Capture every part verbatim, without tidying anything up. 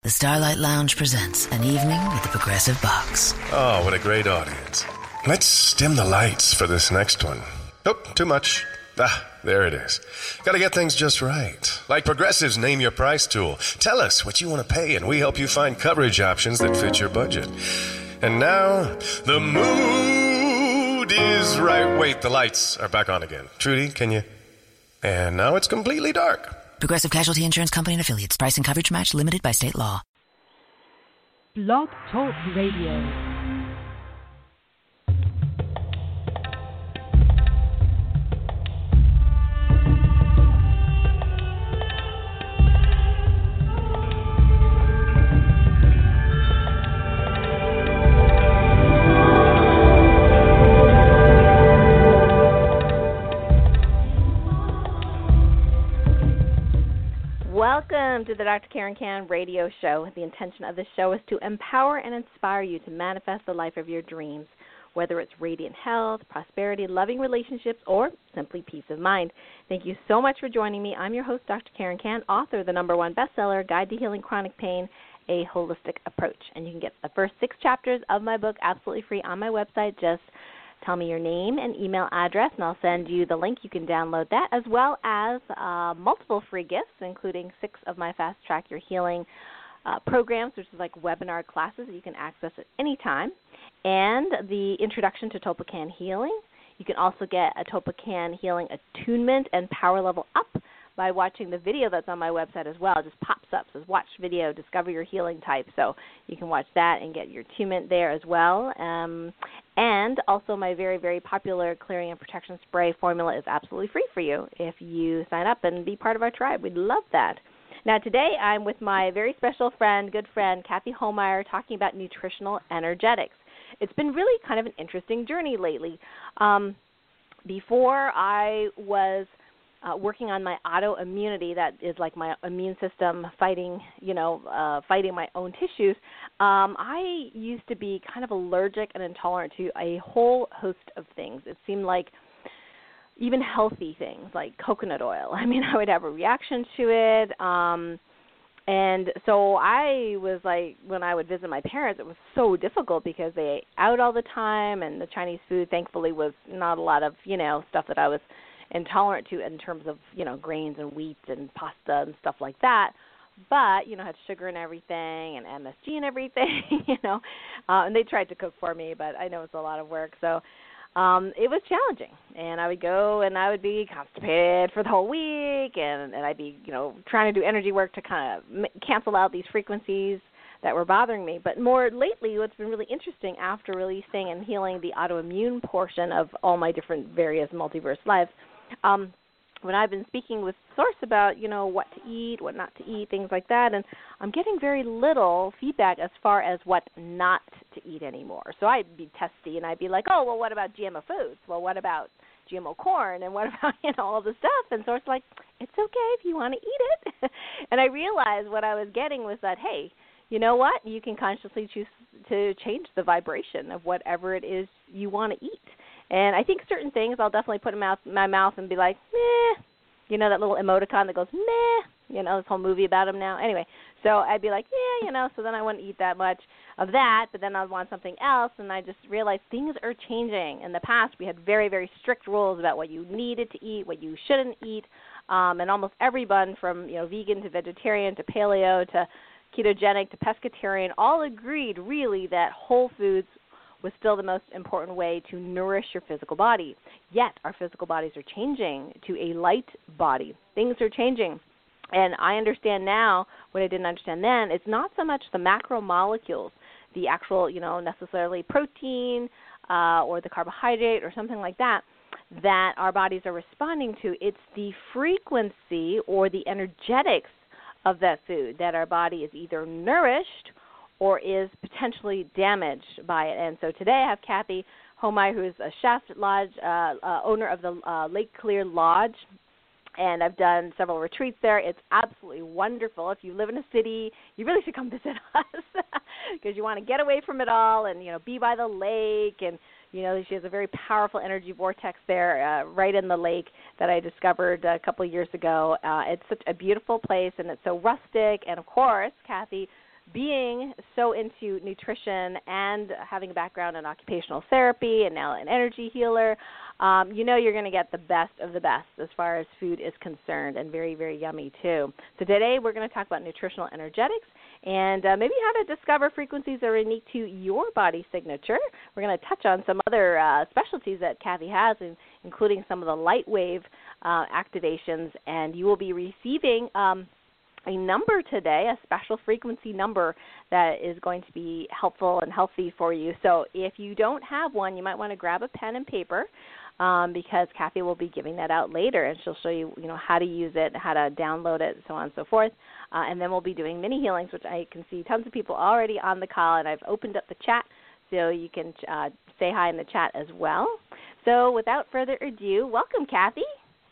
the Starlight Lounge presents An Evening at the Progressive Box. Oh, what a great audience. Let's dim the lights for this next one. Nope, too much. Ah, there it is. Gotta get things just right. Like Progressive's Name Your Price tool. Tell us what you want to pay, and we help you find coverage options that fit your budget. And now, the mood is right. Wait, the lights are back on again. Trudy, can you? And now it's completely dark. Progressive Casualty Insurance Company and Affiliates. Price and coverage match limited by state law. Blog Talk Radio. Welcome to the Doctor Karen Kan radio show. The intention of this show is to empower and inspire you to manifest the life of your dreams, whether it's radiant health, prosperity, loving relationships, or simply peace of mind. Thank you so much for joining me. I'm your host, Doctor Karen Kan, author of the number one bestseller, Guide to Healing Chronic Pain, A Holistic Approach. And you can get the first six chapters of my book absolutely free on my website. Just tell me your name and email address, and I'll send you the link. You can download that, as well as uh, multiple free gifts, including six of my Fast Track Your Healing uh, programs, which is like webinar classes that you can access at any time, and the Introduction to Topocan Healing. You can also get a Topocan Healing attunement and power level up by watching the video that's on my website as well. It just pops up, says watch video, discover your healing type. So you can watch that and get your attunement there as well. Um, and also my very, very popular Clearing and Protection Spray formula is absolutely free for you if you sign up and be part of our tribe. We'd love that. Now today I'm with my very special friend, good friend, Kathy Homeyer, talking about nutritional energetics. It's been really kind of an interesting journey lately. Um, before I was Uh, working on my autoimmunity, that is like my immune system fighting, you know, uh, fighting my own tissues, um, I used to be kind of allergic and intolerant to a whole host of things. It seemed like even healthy things like coconut oil. I mean, I would have a reaction to it. Um, and so I was like, when I would visit my parents, it was so difficult because they ate out all the time, and the Chinese food, thankfully, was not a lot of, you know, stuff that I was intolerant to in terms of, you know, grains and wheat and pasta and stuff like that. But, you know, had sugar and everything and M S G and everything, you know. Uh, and they tried to cook for me, but I know it's a lot of work. So um, it was challenging. And I would go and I would be constipated for the whole week, and, and I'd be, you know, trying to do energy work to kind of m- cancel out these frequencies that were bothering me. But more lately, what's been really interesting after releasing and healing the autoimmune portion of all my different various multiverse lives, Um, when I've been speaking with Source about, you know, what to eat, what not to eat, things like that, and I'm getting very little feedback as far as what not to eat anymore. So I'd be testy, and I'd be like, oh, well, what about G M O foods? Well, what about G M O corn? And what about, you know, all this stuff? And Source like, it's okay if you want to eat it. And I realized what I was getting was that, hey, you know what? You can consciously choose to change the vibration of whatever it is you want to eat. And I think certain things I'll definitely put in my mouth, my mouth and be like, meh. You know, that little emoticon that goes, meh. You know, this whole movie about him now. Anyway, so I'd be like, yeah, you know, so then I wouldn't eat that much of that, but then I'd want something else, and I just realized things are changing. In the past, we had very, very strict rules about what you needed to eat, what you shouldn't eat, um, and almost everyone from, you know, vegan to vegetarian to paleo to ketogenic to pescatarian all agreed, really, that whole foods was still the most important way to nourish your physical body. Yet our physical bodies are changing to a light body. Things are changing. And I understand now what I didn't understand then. It's not so much the macromolecules, the actual, you know, necessarily protein uh, or the carbohydrate or something like that, that our bodies are responding to. It's the frequency or the energetics of that food that our body is either nourished or is potentially damaged by it. And so today I have Kathy Homeyer, who is a chef, lodge, uh, uh, owner of the uh, Lake Clear Lodge, and I've done several retreats there. It's absolutely wonderful. If you live in a city, you really should come visit us because you want to get away from it all and, you know, be by the lake. And, you know, she has a very powerful energy vortex there uh, right in the lake that I discovered a couple of years ago. Uh, it's such a beautiful place, and it's so rustic. And, of course, Kathy being so into nutrition and having a background in occupational therapy and now an energy healer, um, you know you're going to get the best of the best as far as food is concerned, and very, very yummy too. So today we're going to talk about nutritional energetics and uh, maybe how to discover frequencies that are unique to your body signature. We're going to touch on some other uh, specialties that Kathy has, including some of the light wave uh, activations, and you will be receiving um, a number today, a special frequency number that is going to be helpful and healthy for you. So if you don't have one, you might want to grab a pen and paper um, because Kathy will be giving that out later, and she'll show you, you know, how to use it, how to download it, so on and so forth. Uh, and then we'll be doing mini healings, which I can see tons of people already on the call, and I've opened up the chat so you can uh, say hi in the chat as well. So without further ado, welcome, Kathy.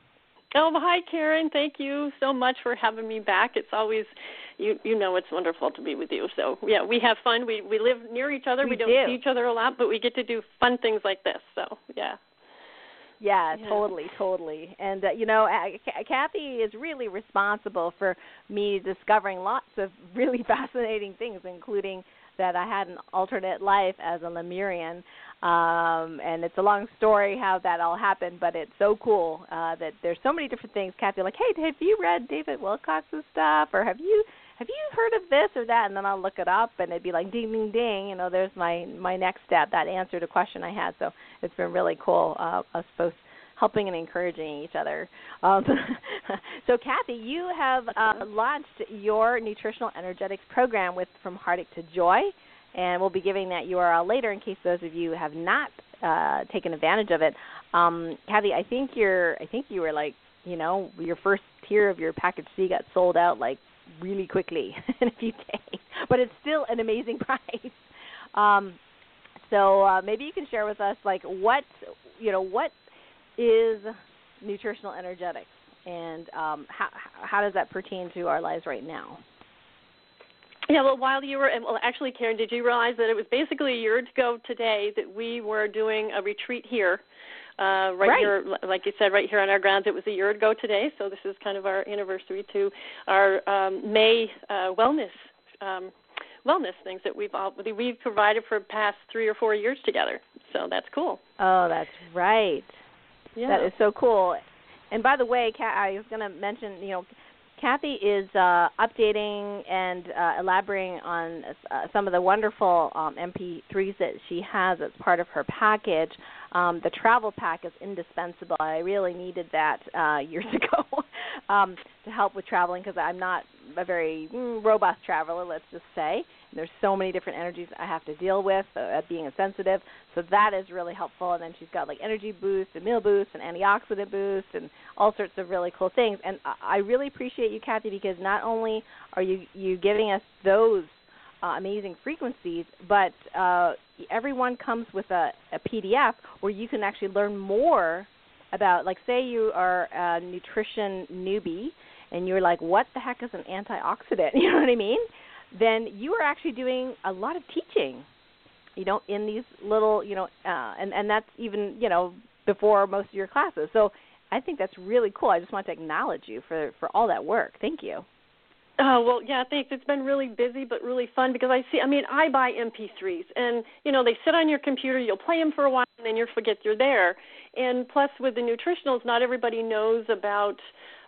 Oh, hi, Karen. Thank you so much for having me back. It's always, you you know, it's wonderful to be with you. So, yeah, we have fun. We we live near each other. We, we don't do. see each other a lot, but we get to do fun things like this. So, yeah. Yeah, yeah. totally, totally. And, uh, you know, Kathy is really responsible for me discovering lots of really fascinating things, including that I had an alternate life as a Lemurian. Um, and it's a long story how that all happened, but it's so cool uh, that there's so many different things. Kathy, like, hey, have you read David Wilcox's stuff, or have you have you heard of this or that? And then I'll look it up, and it'd be like, ding, ding, ding. You know, there's my my next step, that answer to question I had. So it's been really cool, uh, us both helping and encouraging each other. Um, so, Kathy, you have uh, launched your nutritional energetics program with From Heartache to Joy. And we'll be giving that U R L later in case those of you have not uh, taken advantage of it. Um, Kathy, I think you're, I think you were like, you know, your first tier of your package C got sold out like really quickly in a few days, but it's still an amazing price. Um, so uh, maybe you can share with us like what, you know, what is nutritional energetics, and um, how how does that pertain to our lives right now? Yeah, well, while you were, well, actually, Karen, did you realize that it was basically a year ago today that we were doing a retreat here, uh, right, right here, like you said, right here on our grounds. It was a year ago today, so this is kind of our anniversary to our um, May uh, wellness um, wellness things that we've all, we've provided for the past three or four years together. So that's cool. Oh, that's right. Yeah. That is so cool. And by the way, Kat, I was going to mention, you know, Kathy is uh, updating and uh, elaborating on uh, some of the wonderful um, M P threes that she has as part of her package. Um, the travel pack is indispensable. I really needed that uh, years ago um, to help with traveling because I'm not a very mm, robust traveler, let's just say. There's so many different energies I have to deal with, uh, being a sensitive, so that is really helpful. And then she's got like energy boost, and meal boost, and antioxidant boost, and all sorts of really cool things. And I really appreciate you, Kathy, because not only are you, you giving us those uh, amazing frequencies, but uh, everyone comes with a, a P D F where you can actually learn more about, like say you are a nutrition newbie, and you're like, what the heck is an antioxidant? You know what I mean? Then you are actually doing a lot of teaching, you know, in these little, you know, uh, and, and that's even, you know, before most of your classes. So I think that's really cool. I just want to acknowledge you for, for all that work. Thank you. Oh, well, yeah, thanks. It's been really busy but really fun because I see, I mean, I buy M P threes, and, you know, they sit on your computer, you'll play them for a while, and then you forget you're there. And plus with the nutritionals, not everybody knows about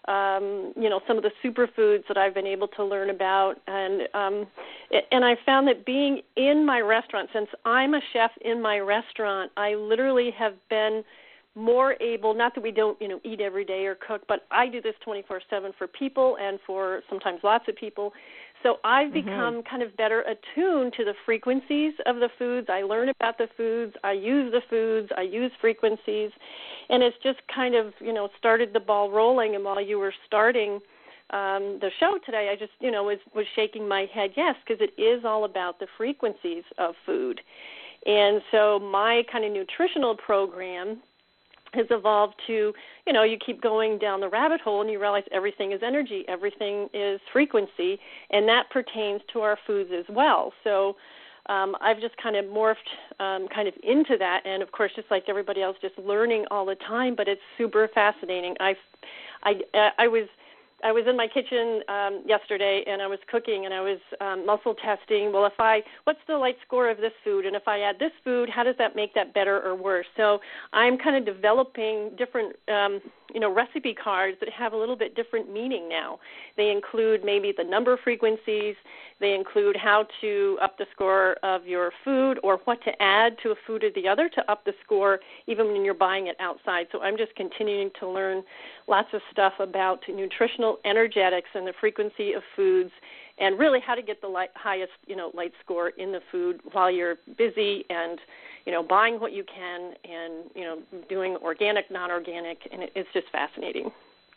Um, you know, some of the superfoods that I've been able to learn about. And um, and I found that being in my restaurant, since I'm a chef in my restaurant, I literally have been more able, not that we don't, you know, eat every day or cook, but I do this twenty-four seven for people and for sometimes lots of people. So I've mm-hmm. become kind of better attuned to the frequencies of the foods. I learn about the foods. I use the foods. I use frequencies. And it's just kind of, you know, started the ball rolling. And while you were starting um, the show today, I just, you know, was, was shaking my head, yes, because it is all about the frequencies of food. And so my kind of nutritional program has evolved to, you know, you keep going down the rabbit hole and you realize everything is energy, everything is frequency, and that pertains to our foods as well. So um, I've just kind of morphed um, kind of into that, and of course, just like everybody else, just learning all the time, but it's super fascinating. I, I, I was I was in my kitchen um, yesterday, and I was cooking, and I was um, muscle testing. Well, if I, what's the light score of this food? And if I add this food, how does that make that better or worse? So I'm kind of developing different, um, you know, recipe cards that have a little bit different meaning now. They include maybe the number of frequencies. They include how to up the score of your food or what to add to a food or the other to up the score, even when you're buying it outside. So I'm just continuing to learn lots of stuff about nutritional energetics and the frequency of foods, and really how to get the light, highest, you know, light score in the food while you're busy and, you know, buying what you can and, you know, doing organic, non-organic, and it, it's just fascinating.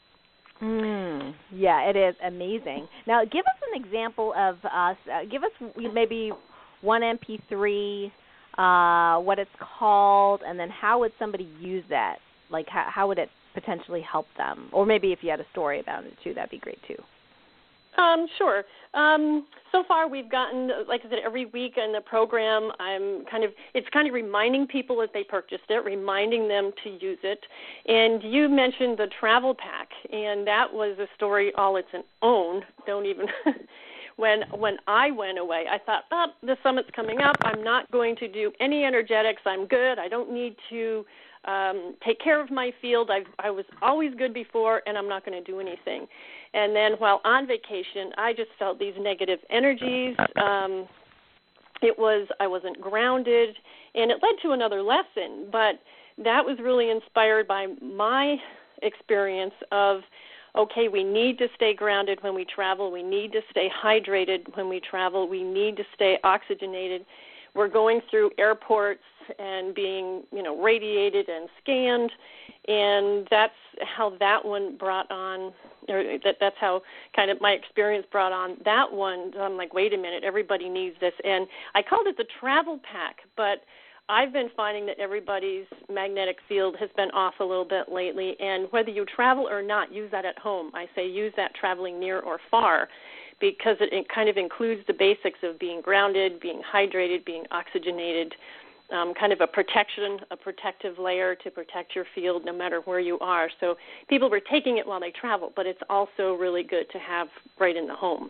Mm, yeah, it is amazing. Now, give us an example of us. Uh, give us maybe one M P three, uh, what it's called, and then how would somebody use that? Like, how, how would it potentially help them? Or maybe if you had a story about it, too, that'd be great, too. Um, sure. Um, so far we've gotten, like I said, every week in the program, I'm kind of, it's kind of reminding people that they purchased it, reminding them to use it. And you mentioned the travel pack, and that was a story all its own. Don't even, when when I went away, I thought, oh, the summit's coming up. I'm not going to do any energetics. I'm good. I don't need to um, take care of my field. I've, I was always good before, and I'm not going to do anything. And then while on vacation, I just felt these negative energies. Um, it was, I wasn't grounded, and it led to another lesson. But that was really inspired by my experience of, okay, we need to stay grounded when we travel. We need to stay hydrated when we travel. We need to stay oxygenated. We're going through airports and being, you know, radiated and scanned, and that's how that one brought on, or that that's how kind of my experience brought on that one. I'm like, wait a minute, everybody needs this. And I called it the travel pack, but I've been finding that everybody's magnetic field has been off a little bit lately, and whether you travel or not, use that at home. I say use that traveling near or far, because it, it kind of includes the basics of being grounded, being hydrated, being oxygenated, um, kind of a protection, a protective layer to protect your field no matter where you are. So people were taking it while they travel, but it's also really good to have right in the home.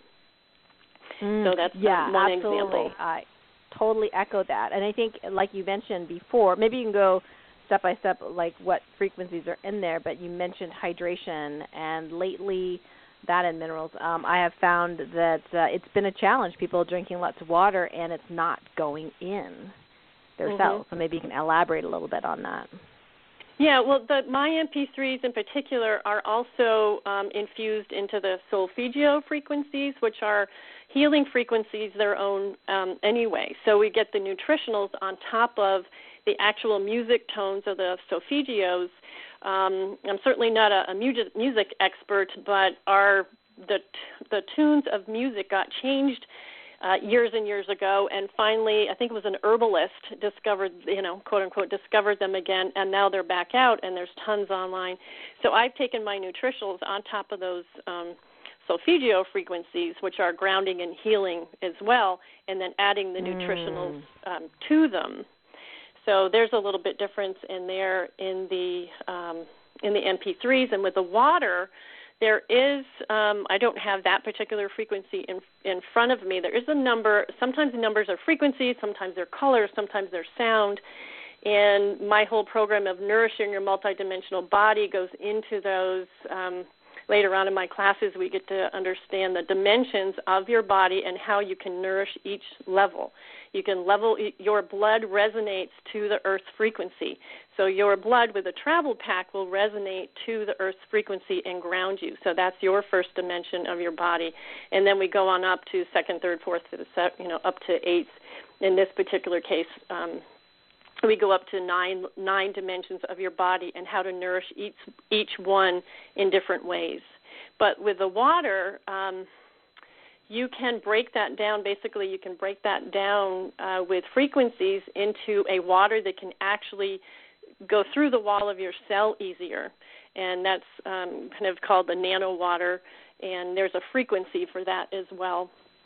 Mm, so that's yeah, um, one absolutely. example. I totally echo that. And I think, like you mentioned before, maybe you can go step by step, like what frequencies are in there, but you mentioned hydration, and lately that and minerals. Um, I have found that uh, it's been a challenge. People are drinking lots of water, and it's not going in their mm-hmm. cells. So maybe you can elaborate a little bit on that. Yeah, well, the, my M P threes in particular are also um, infused into the solfeggio frequencies, which are healing frequencies their own um, anyway. So we get the nutritionals on top of the actual music tones of the solfeggios. Um, I'm certainly not a, a music, music expert, but our the the tunes of music got changed uh, years and years ago, and finally, I think it was an herbalist discovered, you know, quote unquote, discovered them again, and now they're back out, and there's tons online. So I've taken my nutritionals on top of those um, solfeggio frequencies, which are grounding and healing as well, and then adding the mm. nutritionals um, to them. So there's a little bit difference in there in the um, in the M P threes, and with the water, there is um, I don't have that particular frequency in in front of me. There is a number. Sometimes the numbers are frequencies, sometimes they're colors, sometimes they're sound. And my whole program of nourishing your multidimensional body goes into those. Um, Later on in my classes, we get to understand the dimensions of your body and how you can nourish each level. You can level, your blood resonates to the Earth's frequency. So your blood with a travel pack will resonate to the Earth's frequency and ground you. So that's your first dimension of your body. And then we go on up to second, third, fourth, to the you know, up to eighth. In this particular case, um, we go up to nine nine dimensions of your body and how to nourish each each one in different ways. But with the water, um, you can break that down. Basically, you can break that down uh, with frequencies into a water that can actually go through the wall of your cell easier. And that's um, kind of called the nano water, and there's a frequency for that as well.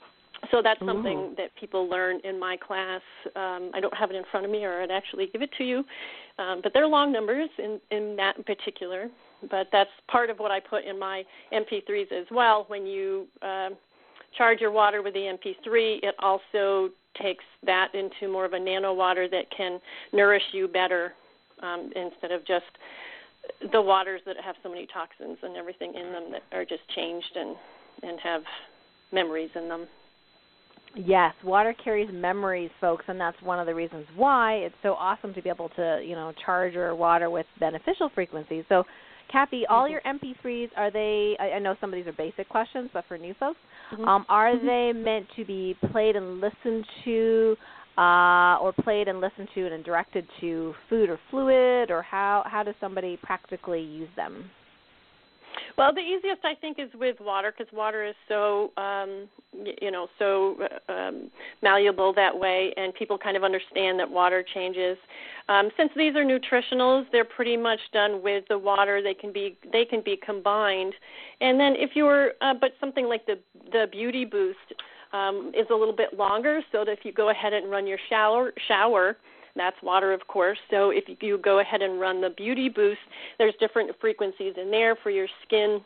So that's something Ooh. that people learn in my class. Um, I don't have it in front of me, or I'd actually give it to you. Um, but they're long numbers in, in that in particular. but that's part of what I put in my M P threes as well. When you uh, charge your water with the M P three, it also takes that into more of a nano water that can nourish you better um, instead of just the waters that have so many toxins and everything in them that are just changed and, and have memories in them. Yes, water carries memories, folks, and that's one of the reasons why it's so awesome to be able to, you know, charge your water with beneficial frequencies. So, Kathy, all mm-hmm. your M P threes, are they, I, I know some of these are basic questions, but for new folks, mm-hmm. um, are mm-hmm. they meant to be played and listened to, uh, or played and listened to and directed to food or fluid, or how, how does somebody practically use them? Well, the easiest, I think, is with water, because water is so, um, you know, so um, malleable that way, and people kind of understand that water changes. Um, since these are nutritionals, they're pretty much done with the water. They can be they can be combined, and then if you're, uh, but something like the the Beauty Boost um, is a little bit longer, so that if you go ahead and run your shower shower. That's water, of course. So if you go ahead and run the Beauty Boost, there's different frequencies in there for your skin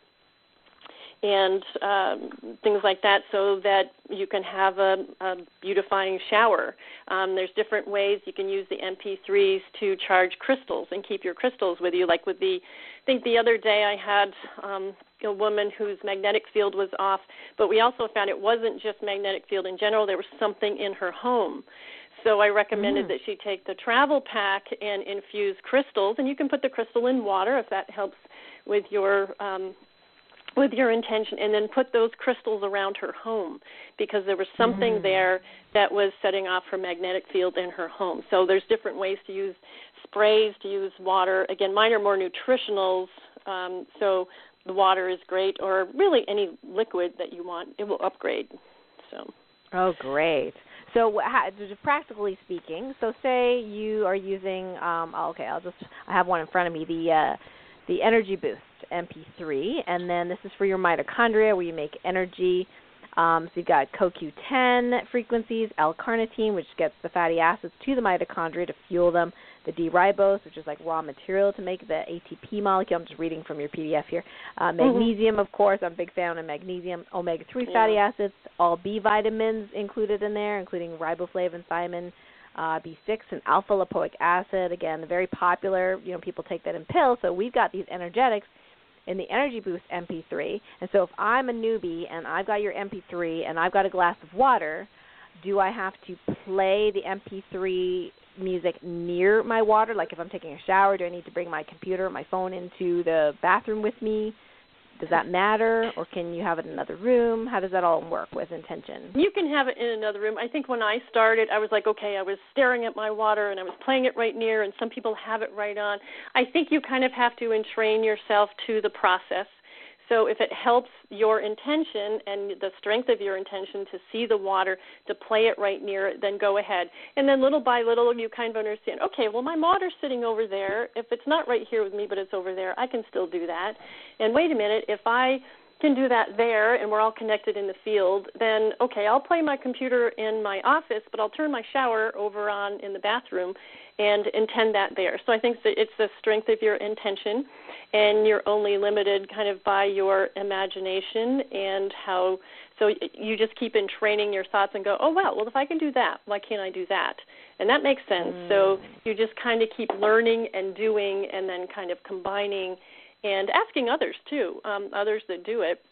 and um, things like that, so that you can have a, a beautifying shower. Um, there's different ways you can use the M P threes to charge crystals and keep your crystals with you. Like with the, I think the other day I had um, a woman whose magnetic field was off, but we also found it wasn't just magnetic field in general. There was something in her home. So I recommended mm. that she take the travel pack and infuse crystals, and you can put the crystal in water if that helps with your um, with your intention, and then put those crystals around her home, because there was something mm. there that was setting off her magnetic field in her home. So there's different ways to use sprays, to use water. Again, mine are more nutritionals, um, so the water is great, or really any liquid that you want, it will upgrade. So. Oh, great. So, how, just practically speaking, so say you are using, um, oh, okay, I'll just, I have one in front of me, the uh, the Energy Boost M P three, and then this is for your mitochondria where you make energy. Um, so you've got C O Q ten frequencies, L-carnitine, which gets the fatty acids to the mitochondria to fuel them, the D-ribose, which is like raw material to make the A T P molecule. I'm just reading from your P D F here. Uh, magnesium, mm-hmm. of course. I'm a big fan of magnesium. omega three yeah. fatty acids, all B vitamins included in there, including riboflavin, thiamine, uh, B six, and alpha-lipoic acid. Again, very popular. You know, people take that in pills. So we've got these energetics in the Energy Boost M P three. And so if I'm a newbie and I've got your M P three and I've got a glass of water, do I have to play the M P three music near my water? Like if I'm taking a shower, do I need to bring my computer or my phone into the bathroom with me? Does that matter, or can you have it in another room? How does that all work with intention? You can have it in another room. I think when I started, I was like, okay, I was staring at my water and I was playing it right near, and some people have it right on. I think you kind of have to entrain yourself to the process. So if it helps your intention and the strength of your intention to see the water, to play it right near it, then go ahead. And then little by little, you kind of understand, okay, well, my water's sitting over there. If it's not right here with me, but it's over there, I can still do that. And wait a minute, if I can do that there and we're all connected in the field, then, okay, I'll play my computer in my office, but I'll turn my shower over on in the bathroom and intend that there. So I think that it's the strength of your intention, and you're only limited kind of by your imagination and how, so you just keep in training your thoughts and go, oh, wow, well, if I can do that, why can't I do that? And that makes sense. Mm. So you just kind of keep learning and doing, and then kind of combining and asking others, too, um, others that do it,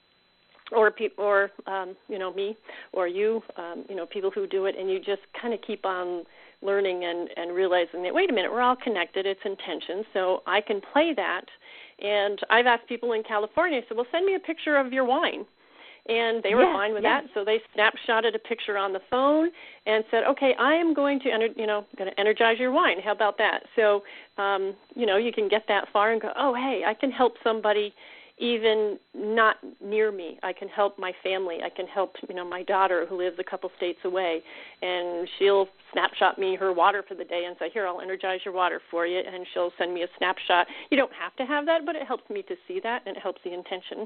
or pe- or um, you know, me or you, um, you know, people who do it, and you just kind of keep on learning and, and realizing that, wait a minute, we're all connected, it's intention, so I can play that. And I've asked people in California, I said, well, send me a picture of your wine. And they were yeah, fine with yeah. that, so they snapshotted a picture on the phone and said, okay, I am going to, ener- you know, going to energize your wine. How about that? So, um, you know, you can get that far and go, oh, hey, I can help somebody even not near me. I can help my family. I can help, you know, my daughter who lives a couple states away, and she'll snapshot me her water for the day and say, here, I'll energize your water for you, and she'll send me a snapshot. You don't have to have that, but it helps me to see that, and it helps the intention.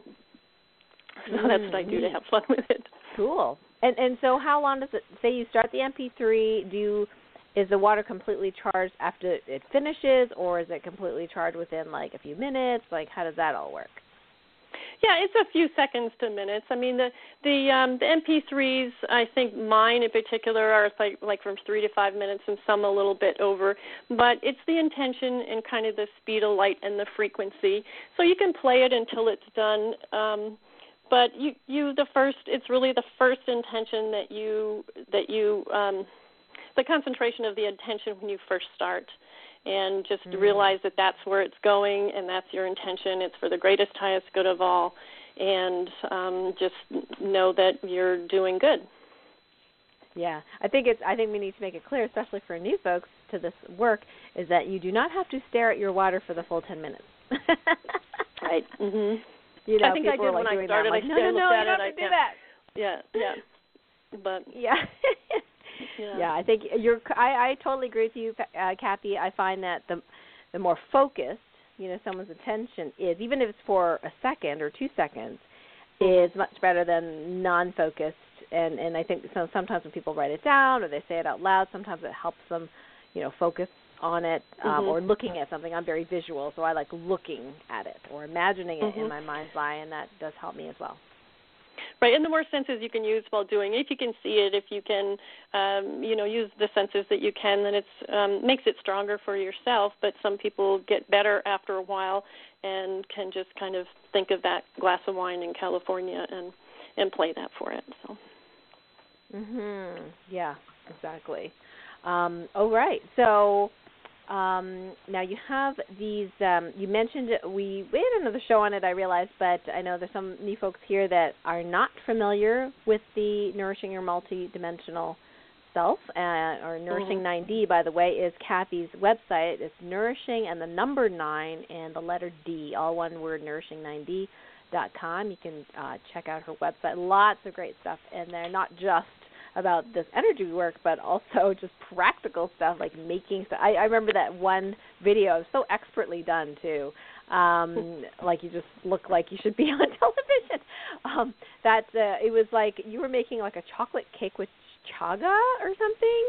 So mm, that's what I do to have fun with it. Cool. And and so how long does it, say you start the M P three, do you is the water completely charged after it finishes, or is it completely charged within like a few minutes? Like, how does that all work? Yeah, it's a few seconds to minutes. I mean, the the um, the M P threes, I think mine in particular are like like from three to five minutes, and some a little bit over. But it's the intention and kind of the speed of light and the frequency. So you can play it until it's done. Um, but you you the first, it's really the first intention that you that you um, the concentration of the intention when you first start. And just mm. realize that that's where it's going, and that's your intention. It's for the greatest, highest good of all, and um, just know that you're doing good. Yeah, I think it's. I think we need to make it clear, especially for new folks to this work, is that you do not have to stare at your water for the full ten minutes. Right. Mm-hmm. You know, I think I did like when I started. Like, I no, no, no, you don't have to do that. Yeah, yeah. But yeah. Yeah. yeah, I think you're. I, I totally agree with you, uh, Kathy. I find that the the more focused, you know, someone's attention is, even if it's for a second or two seconds, is much better than non-focused. And and I think so, sometimes when people write it down or they say it out loud, sometimes it helps them, you know, focus on it um, mm-hmm. or looking at something. I'm very visual, so I like looking at it or imagining it mm-hmm. in my mind's eye, and that does help me as well. Right, and the more senses you can use while doing it, if you can see it, if you can, um, you know, use the senses that you can, then it um, makes it stronger for yourself. But some people get better after a while and can just kind of think of that glass of wine in California and, and play that for it. So. Mhm. Yeah, exactly. Um, all right, so. Um, now you have these, um, you mentioned, we, we had another show on it, I realized, but I know there's some new folks here that are not familiar with the Nourishing Your Multidimensional Self, uh, or Nourishing mm-hmm. nine D, by the way, is Kathy's website. It's Nourishing and the number nine and the letter D, all one word, nourishing nine D dot com. You can uh, check out her website. Lots of great stuff in there, not just about this energy work, but also just practical stuff like making stuff. I, I remember that one video, it was so expertly done too. Um, like you just look like you should be on television. Um, that uh, it was like you were making like a chocolate cake with chaga or something.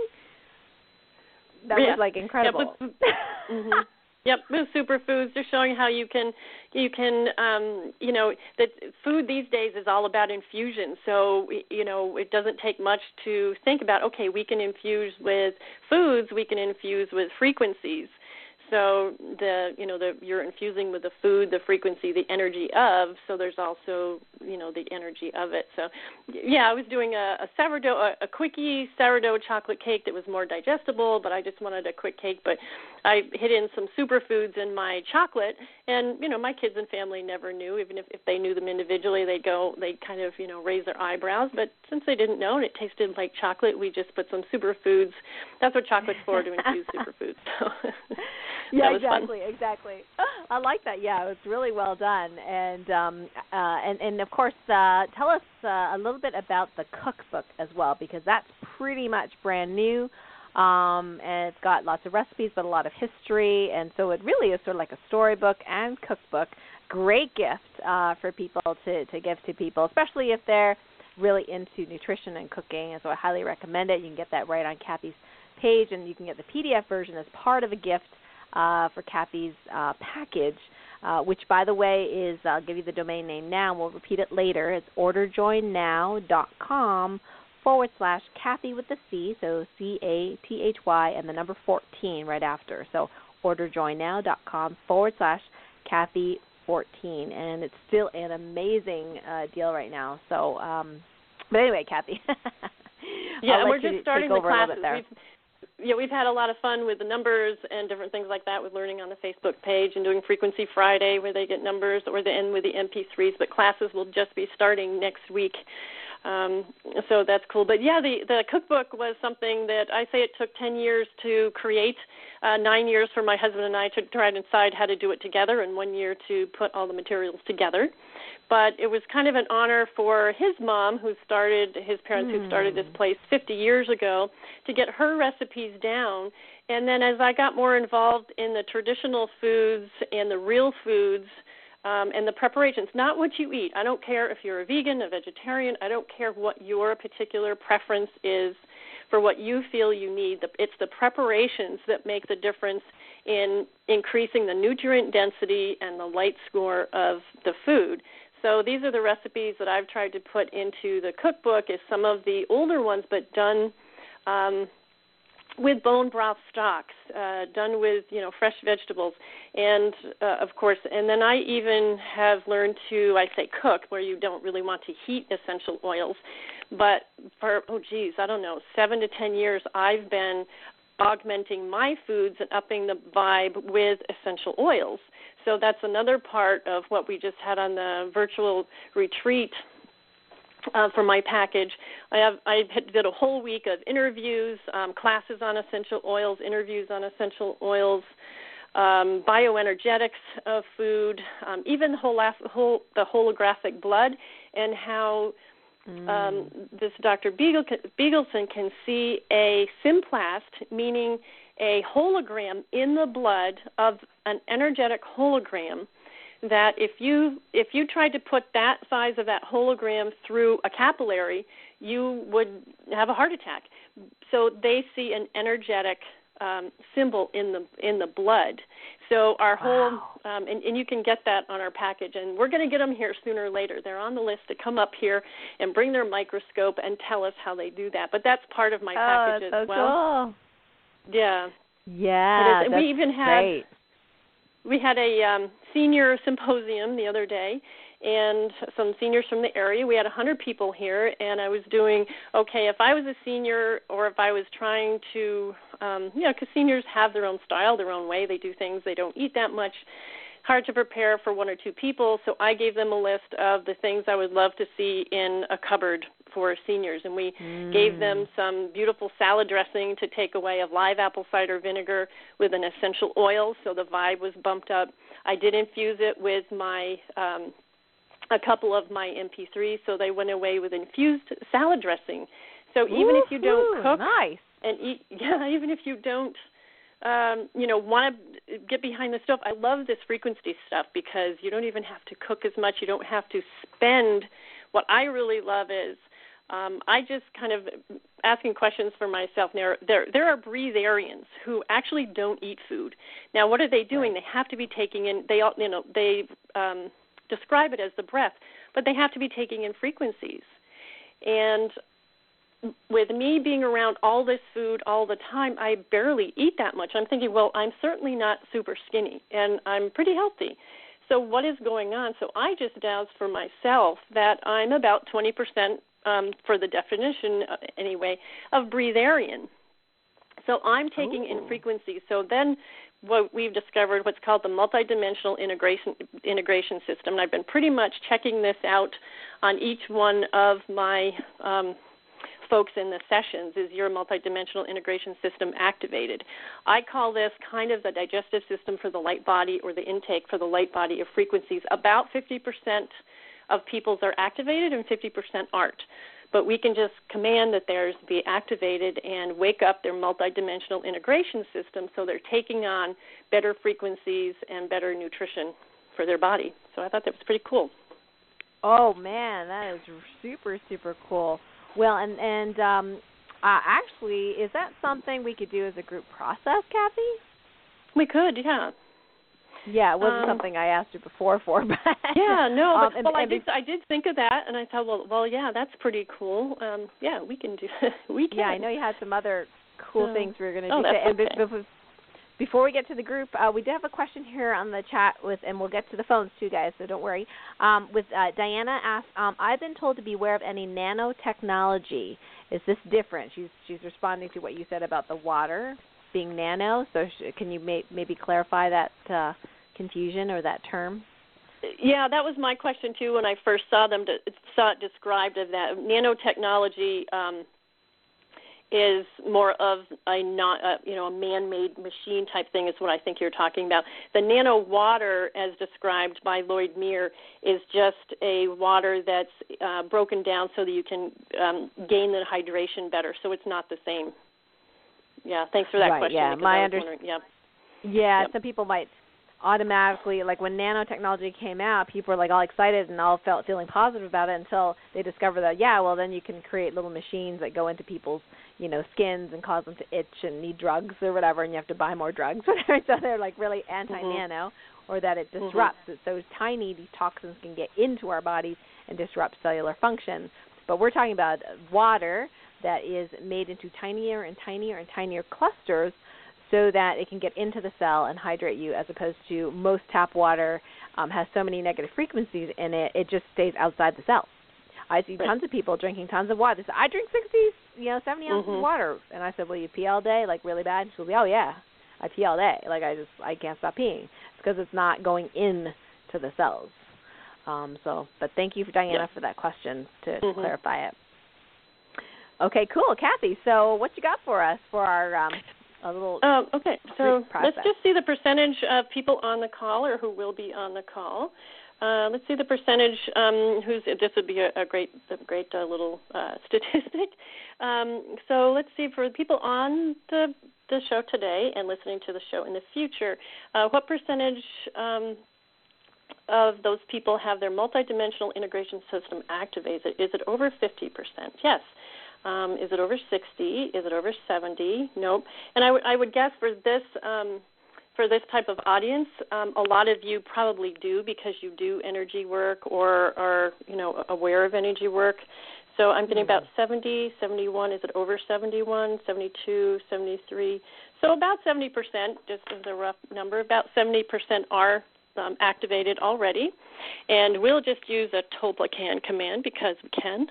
That yeah. was like incredible. Yeah, but, mm-hmm. Yep, with superfoods, they're showing how you can, you can, um, you know, that food these days is all about infusion. So, you know, it doesn't take much to think about, okay, we can infuse with foods, we can infuse with frequencies. So the, you know, the you're infusing with the food, the frequency, the energy of. So there's also, you know, the energy of it. So, yeah, I was doing a, a sourdough, a, a quickie sourdough chocolate cake that was more digestible, but I just wanted a quick cake. But I hid in some superfoods in my chocolate, and you know, my kids and family never knew. Even if, if they knew them individually, they'd go, they'd kind of, you know, raise their eyebrows. But since they didn't know and it tasted like chocolate, we just put some superfoods. That's what chocolate's for, to infuse superfoods. So. Yeah, exactly, fun. exactly. I like that. Yeah, it was really well done. And um, uh, and, and of course, uh, tell us uh, a little bit about the cookbook as well, because that's pretty much brand new. Um, and it's got lots of recipes, but a lot of history. And so it really is sort of like a storybook and cookbook. Great gift uh, for people to, to give to people, especially if they're really into nutrition and cooking. And so I highly recommend it. You can get that right on Kathy's page, and you can get the P D F version as part of a gift Uh, for Kathy's uh, package, uh, which, by the way, is, I'll give you the domain name now, and we'll repeat it later. It's orderjoynow.com forward slash Kathy with the C, so C A T H Y, and the number fourteen right after. So orderjoynow.com forward slash Kathy fourteen, and it's still an amazing uh, deal right now. So, um, but anyway, Kathy. Yeah, and we're you just starting take the over classes. A little bit there. We've, yeah, we've had a lot of fun with the numbers and different things like that with learning on the Facebook page and doing Frequency Friday where they get numbers, or the end with the M P threes. But classes will just be starting next week. Um, so that's cool. But, yeah, the, the cookbook was something that I say it took ten years to create, uh, nine years for my husband and I to try to decide how to do it together, and one year to put all the materials together. But it was kind of an honor for his mom, who started, his parents mm. who started this place fifty years ago, to get her recipes down. And then as I got more involved in the traditional foods and the real foods, Um, and the preparations, not what you eat. I don't care if you're a vegan, a vegetarian. I don't care what your particular preference is. for what you feel you need. It's the preparations that make the difference in increasing the nutrient density and the light score of the food. So these are the recipes that I've tried to put into the cookbook, is some of the older ones, but done um, with bone broth stocks, uh, done with, you know, fresh vegetables, and uh, of course, and then I even have learned to, I say cook, where you don't really want to heat essential oils, but for, oh geez, I don't know, seven to ten years, I've been augmenting my foods and upping the vibe with essential oils. So that's another part of what we just had on the virtual retreat uh, for my package. I have I did a whole week of interviews, um, classes on essential oils, interviews on essential oils, um, bioenergetics of food, um, even the, whole, whole, the holographic blood, and how mm. um, this Doctor Beagle, Beagleson can see a symplast, meaning a hologram in the blood of an energetic hologram, that if you if you tried to put that size of that hologram through a capillary, you would have a heart attack. So they see an energetic um, symbol in the in the blood. So our whole wow. um, and, and you can get that on our package, and we're going to get them here sooner or later. They're on the list to come up here and bring their microscope and tell us how they do that. But that's part of my oh, package that's as so well. Cool. Yeah. Yeah, and that's we even had great. we had a um, senior symposium the other day, and some seniors from the area. We had one hundred people here, and I was doing, okay, if I was a senior, or if I was trying to, um, you know, because seniors have their own style, their own way. They do things. They don't eat that much. Hard to prepare for one or two people, so I gave them a list of the things I would love to see in a cupboard for seniors, and we mm. gave them some beautiful salad dressing to take away of live apple cider vinegar with an essential oil, so the vibe was bumped up. I did infuse it with my um, a couple of my M P threes, so they went away with infused salad dressing. So even Ooh, if you don't cook nice. and eat, yeah, even if you don't, um, you know, want to get behind the stove, I love this frequency stuff because you don't even have to cook as much. You don't have to spend. What I really love is Um, I just kind of asking questions for myself. Now, there there are breatharians who actually don't eat food. Now, what are they doing? Right. They have to be taking in. They you know they um, describe it as the breath, but they have to be taking in frequencies. And with me being around all this food all the time, I barely eat that much. I'm thinking, well, I'm certainly not super skinny, and I'm pretty healthy. So what is going on? So I just dowsed for myself that I'm about twenty percent. Um, for the definition, uh, anyway, of breatharian. So I'm taking Ooh. in frequencies. So then what we've discovered, what's called the multidimensional integration integration system, and I've been pretty much checking this out on each one of my um, folks in the sessions. Is your multidimensional integration system activated? I call this kind of the digestive system for the light body, or the intake for the light body of frequencies. About fifty percent of people's are activated and fifty percent aren't. But we can just command that theirs be activated and wake up their multidimensional integration system so they're taking on better frequencies and better nutrition for their body. So I thought that was pretty cool. Oh, man, that is super, super cool. Well, and, and um, uh, actually, is that something we could do as a group process, Kathy? We could, yeah. Yeah, it wasn't um, something I asked you before for, but yeah, no. But, um, and, well, and I did. I did think of that, and I thought, well, well, yeah, that's pretty cool. Um, yeah, we can do. we can. Yeah, I know you had some other cool so, things we were going to oh, do. That's and okay. before, before we get to the group, uh, we do have a question here on the chat with, and we'll get to the phones too, guys. So don't worry. Um, with uh, Diana asked, um, I've been told to beware of any nanotechnology. Is this different? She's she's responding to what you said about the water being nano. So sh- can you may- maybe clarify that? Uh, confusion or that term? Yeah, that was my question too when I first saw them. To, saw it described of that nanotechnology um, is more of a not uh, you know a man-made machine type thing is what I think you're talking about. The nano water, as described by Lloyd Meir, is just a water that's uh, broken down so that you can um, gain the hydration better. So it's not the same. Yeah, thanks for that right, question. Yeah, my understanding. Yeah. Yeah, yep. some people might automatically, like when nanotechnology came out, people were like all excited and all felt feeling positive about it until they discovered that, yeah, well, then you can create little machines that go into people's, you know, skins and cause them to itch and need drugs or whatever, and you have to buy more drugs. So they're like really anti-nano, mm-hmm. or that it disrupts. Mm-hmm. It's so tiny these toxins can get into our bodies and disrupt cellular function. But we're talking about water that is made into tinier and tinier and tinier clusters so that it can get into the cell and hydrate you, as opposed to most tap water um, has so many negative frequencies in it, it just stays outside the cell. I see right. tons of people drinking tons of water. They say, I drink sixty, you know, seventy ounces mm-hmm. of water. And I said, well, you pee all day, like really bad? She'll be, oh, yeah, I pee all day. Like I just, I can't stop peeing. It's because it's not going in to the cells. Um, so, but thank you, Diana, yeah. for that question to, mm-hmm. to clarify it. Okay, cool. Kathy, so what you got for us for our um, a little um, okay, so process. Let's just see the percentage of people on the call or who will be on the call. Uh, let's see the percentage. Um, who's this would be a, a great, a great uh, little uh, statistic. Um, so let's see for people on the the show today and listening to the show in the future. Uh, what percentage um, of those people have their multidimensional integration system activated? Is it over fifty percent? Yes. Um, is it over sixty? Is it over seventy? Nope. And I, w- I would guess for this um, for this type of audience, um, a lot of you probably do because you do energy work or are you know aware of energy work. So I'm getting about seventy, seventy-one. Is it over seventy-one, seventy-two, seventy-three? So about seventy percent, just as a rough number, about seventy percent are um, activated already. And we'll just use a Toplican command because we can.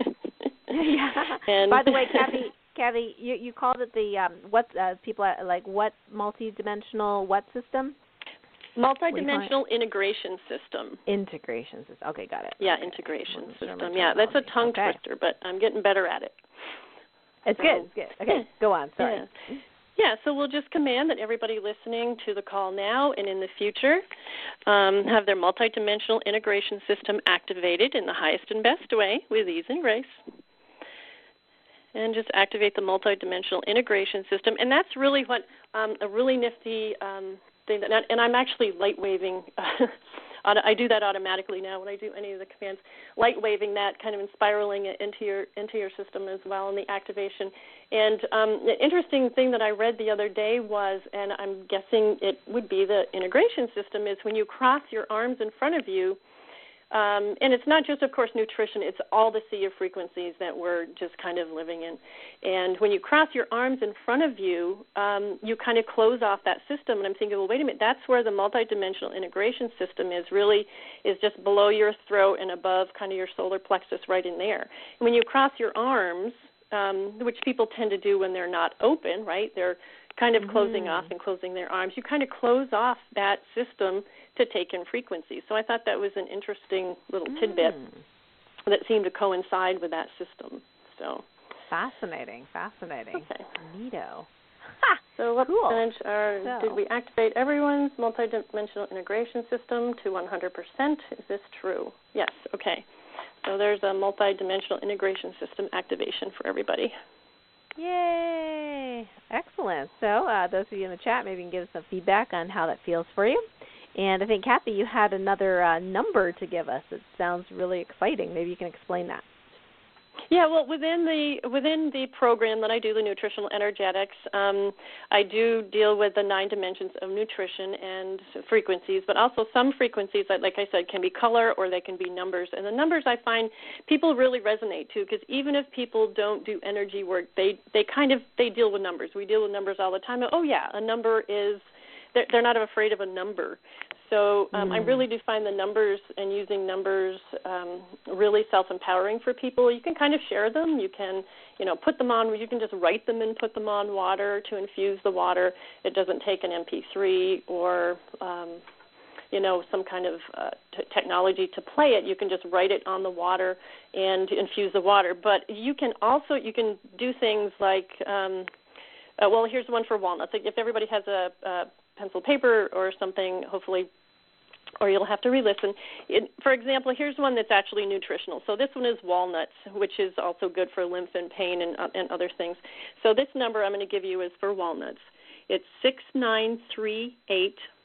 Yeah. And by the way, Kathy, Kathy, you, you called it the um, what uh, people are, like what multi-dimensional what system? Multi-dimensional integration system. Integration system. Okay, got it. Yeah, okay. integration system. Yeah, that's a tongue okay. twister, but I'm getting better at it. It's so, good. It's good. Okay, go on. Sorry. Yeah. yeah, so we'll just command that everybody listening to the call now and in the future um, have their multi-dimensional integration system activated in the highest and best way with ease and grace. And just activate the multi-dimensional integration system. And that's really what um, a really nifty um, thing, that, and I'm actually light waving. Uh, I do that automatically now when I do any of the commands, light waving that, kind of and spiraling it into your into your system as well in the activation. And um, the interesting thing that I read the other day was, and I'm guessing it would be the integration system, is when you cross your arms in front of you, Um, and it's not just, of course, nutrition. It's all the sea of frequencies that we're just kind of living in. And when you cross your arms in front of you, um, you kind of close off that system. And I'm thinking, well, wait a minute, that's where the multidimensional integration system is really, is just below your throat and above kind of your solar plexus right in there. And when you cross your arms, um, which people tend to do when they're not open, right, they're kind of closing mm-hmm. off and closing their arms, you kind of close off that system to take in frequencies. So I thought that was an interesting little tidbit mm. that seemed to coincide with that system. So fascinating, fascinating. Okay. Neato. Ha! So what cool. percentage are, so. did we activate everyone's multidimensional integration system to one hundred percent? Is this true? Yes. Okay. So there's a multidimensional integration system activation for everybody. Yay! Excellent. So uh, those of you in the chat, maybe you can give us some feedback on how that feels for you. And I think, Kathy, you had another uh, number to give us. It sounds really exciting. Maybe you can explain that. Yeah, well, within the within the program that I do, the Nutritional Energetics, um, I do deal with the nine dimensions of nutrition and frequencies, but also some frequencies, that, like I said, can be color or they can be numbers. And the numbers I find people really resonate to, because even if people don't do energy work, they, they kind of they deal with numbers. We deal with numbers all the time. Oh, yeah, a number is, they're, they're not afraid of a number. So um, mm. I really do find the numbers and using numbers um, really self-empowering for people. You can kind of share them. You can, you know, put them on. You can just write them and put them on water to infuse the water. It doesn't take an M P three or, um, you know, some kind of uh, t- technology to play it. You can just write it on the water and infuse the water. But you can also, you can do things like, um, uh, well, here's one for walnuts. Like if everybody has a, a pencil paper or something, hopefully, or you'll have to re-listen. It, for example, here's one that's actually nutritional. So this one is walnuts, which is also good for lymph and pain and, uh, and other things. So this number I'm going to give you is for walnuts. It's six nine three eight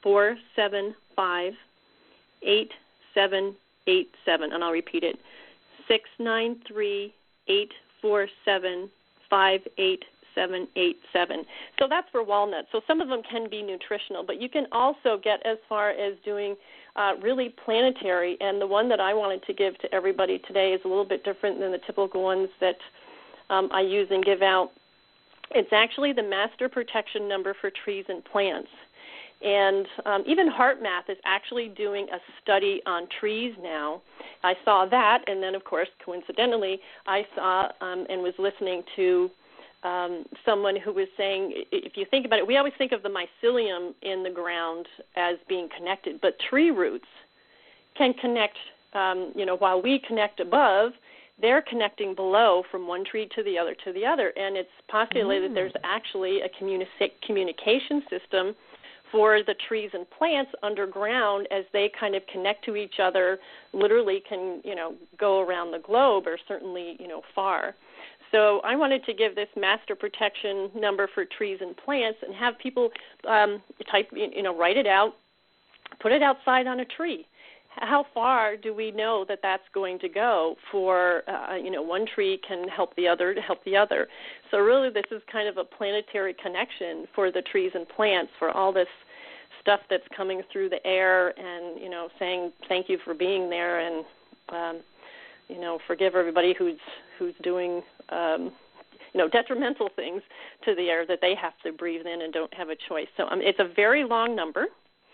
four seven five, eight seven eight seven. And I'll repeat it, six nine three, eight four seven, five eight seven eight seven. So that's for walnuts. So some of them can be nutritional, but you can also get as far as doing uh, really planetary. And the one that I wanted to give to everybody today is a little bit different than the typical ones that um, I use and give out. It's actually the Master Protection Number for trees and plants. And um, even HeartMath is actually doing a study on trees now. I saw that, and then, of course, coincidentally, I saw um, and was listening to Um, someone who was saying, if you think about it, we always think of the mycelium in the ground as being connected, but tree roots can connect, um, you know, while we connect above, they're connecting below from one tree to the other to the other, and it's postulated mm. there's actually a communi- communication system for the trees and plants underground as they kind of connect to each other, literally can, you know, go around the globe or certainly, you know, far. So I wanted to give this Master Protection Number for trees and plants and have people um, type, you know, write it out, put it outside on a tree. How far do we know that that's going to go for, uh, you know, one tree can help the other to help the other. So really this is kind of a planetary connection for the trees and plants for all this stuff that's coming through the air and, you know, saying thank you for being there and, um, you know, forgive everybody who's who's doing, um, you know, detrimental things to the air that they have to breathe in and don't have a choice. So um, it's a very long number.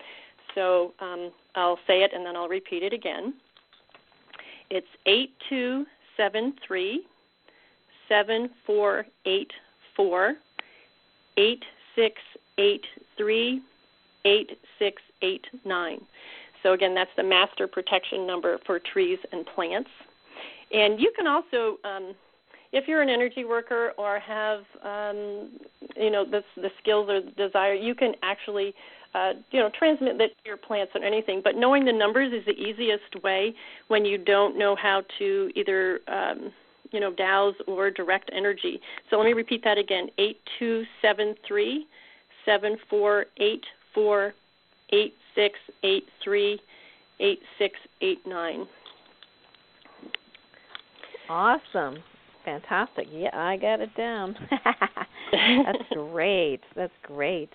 So um, I'll say it and then I'll repeat it again. It's eight two seven three, seven four eight four, eight six eight three, eight six eight nine. So again, that's the Master Protection Number for trees and plants. And you can also, um, if you're an energy worker or have, um, you know, the, the skills or the desire, you can actually, uh, you know, transmit that to your plants or anything. But knowing the numbers is the easiest way when you don't know how to either, um, you know, douse or direct energy. So let me repeat that again, eight two seven three, seven four eight four, eight six eight three, eight six eight nine. Awesome. Fantastic. Yeah, I got it down. That's great. That's great.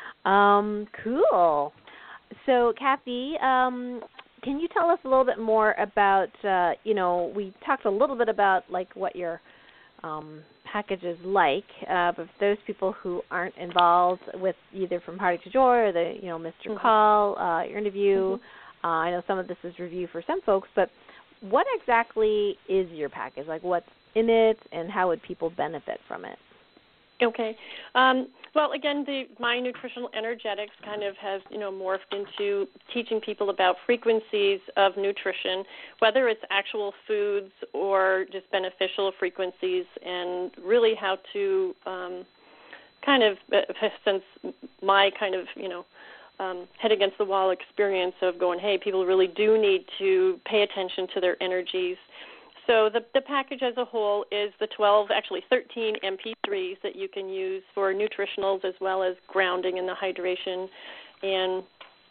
Um, cool. So, Kathy, um, can you tell us a little bit more about, uh, you know, we talked a little bit about, like, what your um, package is like, uh, but for those people who aren't involved with either From Heartache to Joy or the, you know, Mister Mm-hmm. Call, uh, your interview, mm-hmm. uh, I know some of this is review for some folks, but what exactly is your package? Like, what's in it, and how would people benefit from it? Okay. Um, well, again, the My Nutritional Energetics kind of has, you know, morphed into teaching people about frequencies of nutrition, whether it's actual foods or just beneficial frequencies, and really how to um, kind of, since my kind of, you know, Um, head against the wall experience of going, hey, people really do need to pay attention to their energies. So the, the package as a whole is the twelve, actually thirteen M P threes that you can use for nutritionals as well as grounding and the hydration. And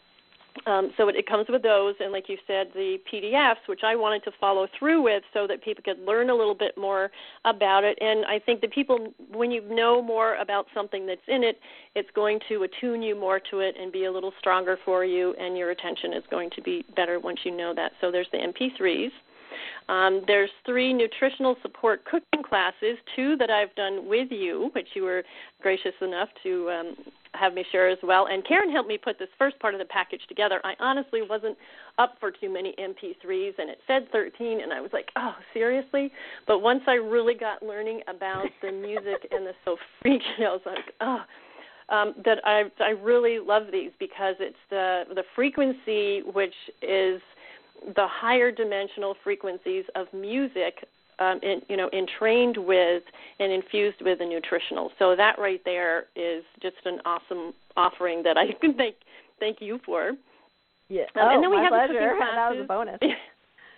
um, so it, it comes with those, and like you said, the P D Fs, which I wanted to follow through with so that people could learn a little bit more about it. And I think that people, when you know more about something that's in it, it's going to attune you more to it and be a little stronger for you, and your attention is going to be better once you know that. So there's the M P threes. Um, there's three nutritional support cooking classes, two that I've done with you, which you were gracious enough to um, have me share as well. And Karen helped me put this first part of the package together. I honestly wasn't up for too many M P threes, and it said thirteen, and I was like, oh, seriously? But once I really got learning about the music and the so freaky, I was like, oh. Um, that I I really love these because it's the the frequency which is the higher dimensional frequencies of music, um, in, you know, entrained with and infused with the nutritional. So that right there is just an awesome offering that I can thank thank you for. Yeah. Um, oh, and then we my have pleasure. the cooking classes. That was a bonus.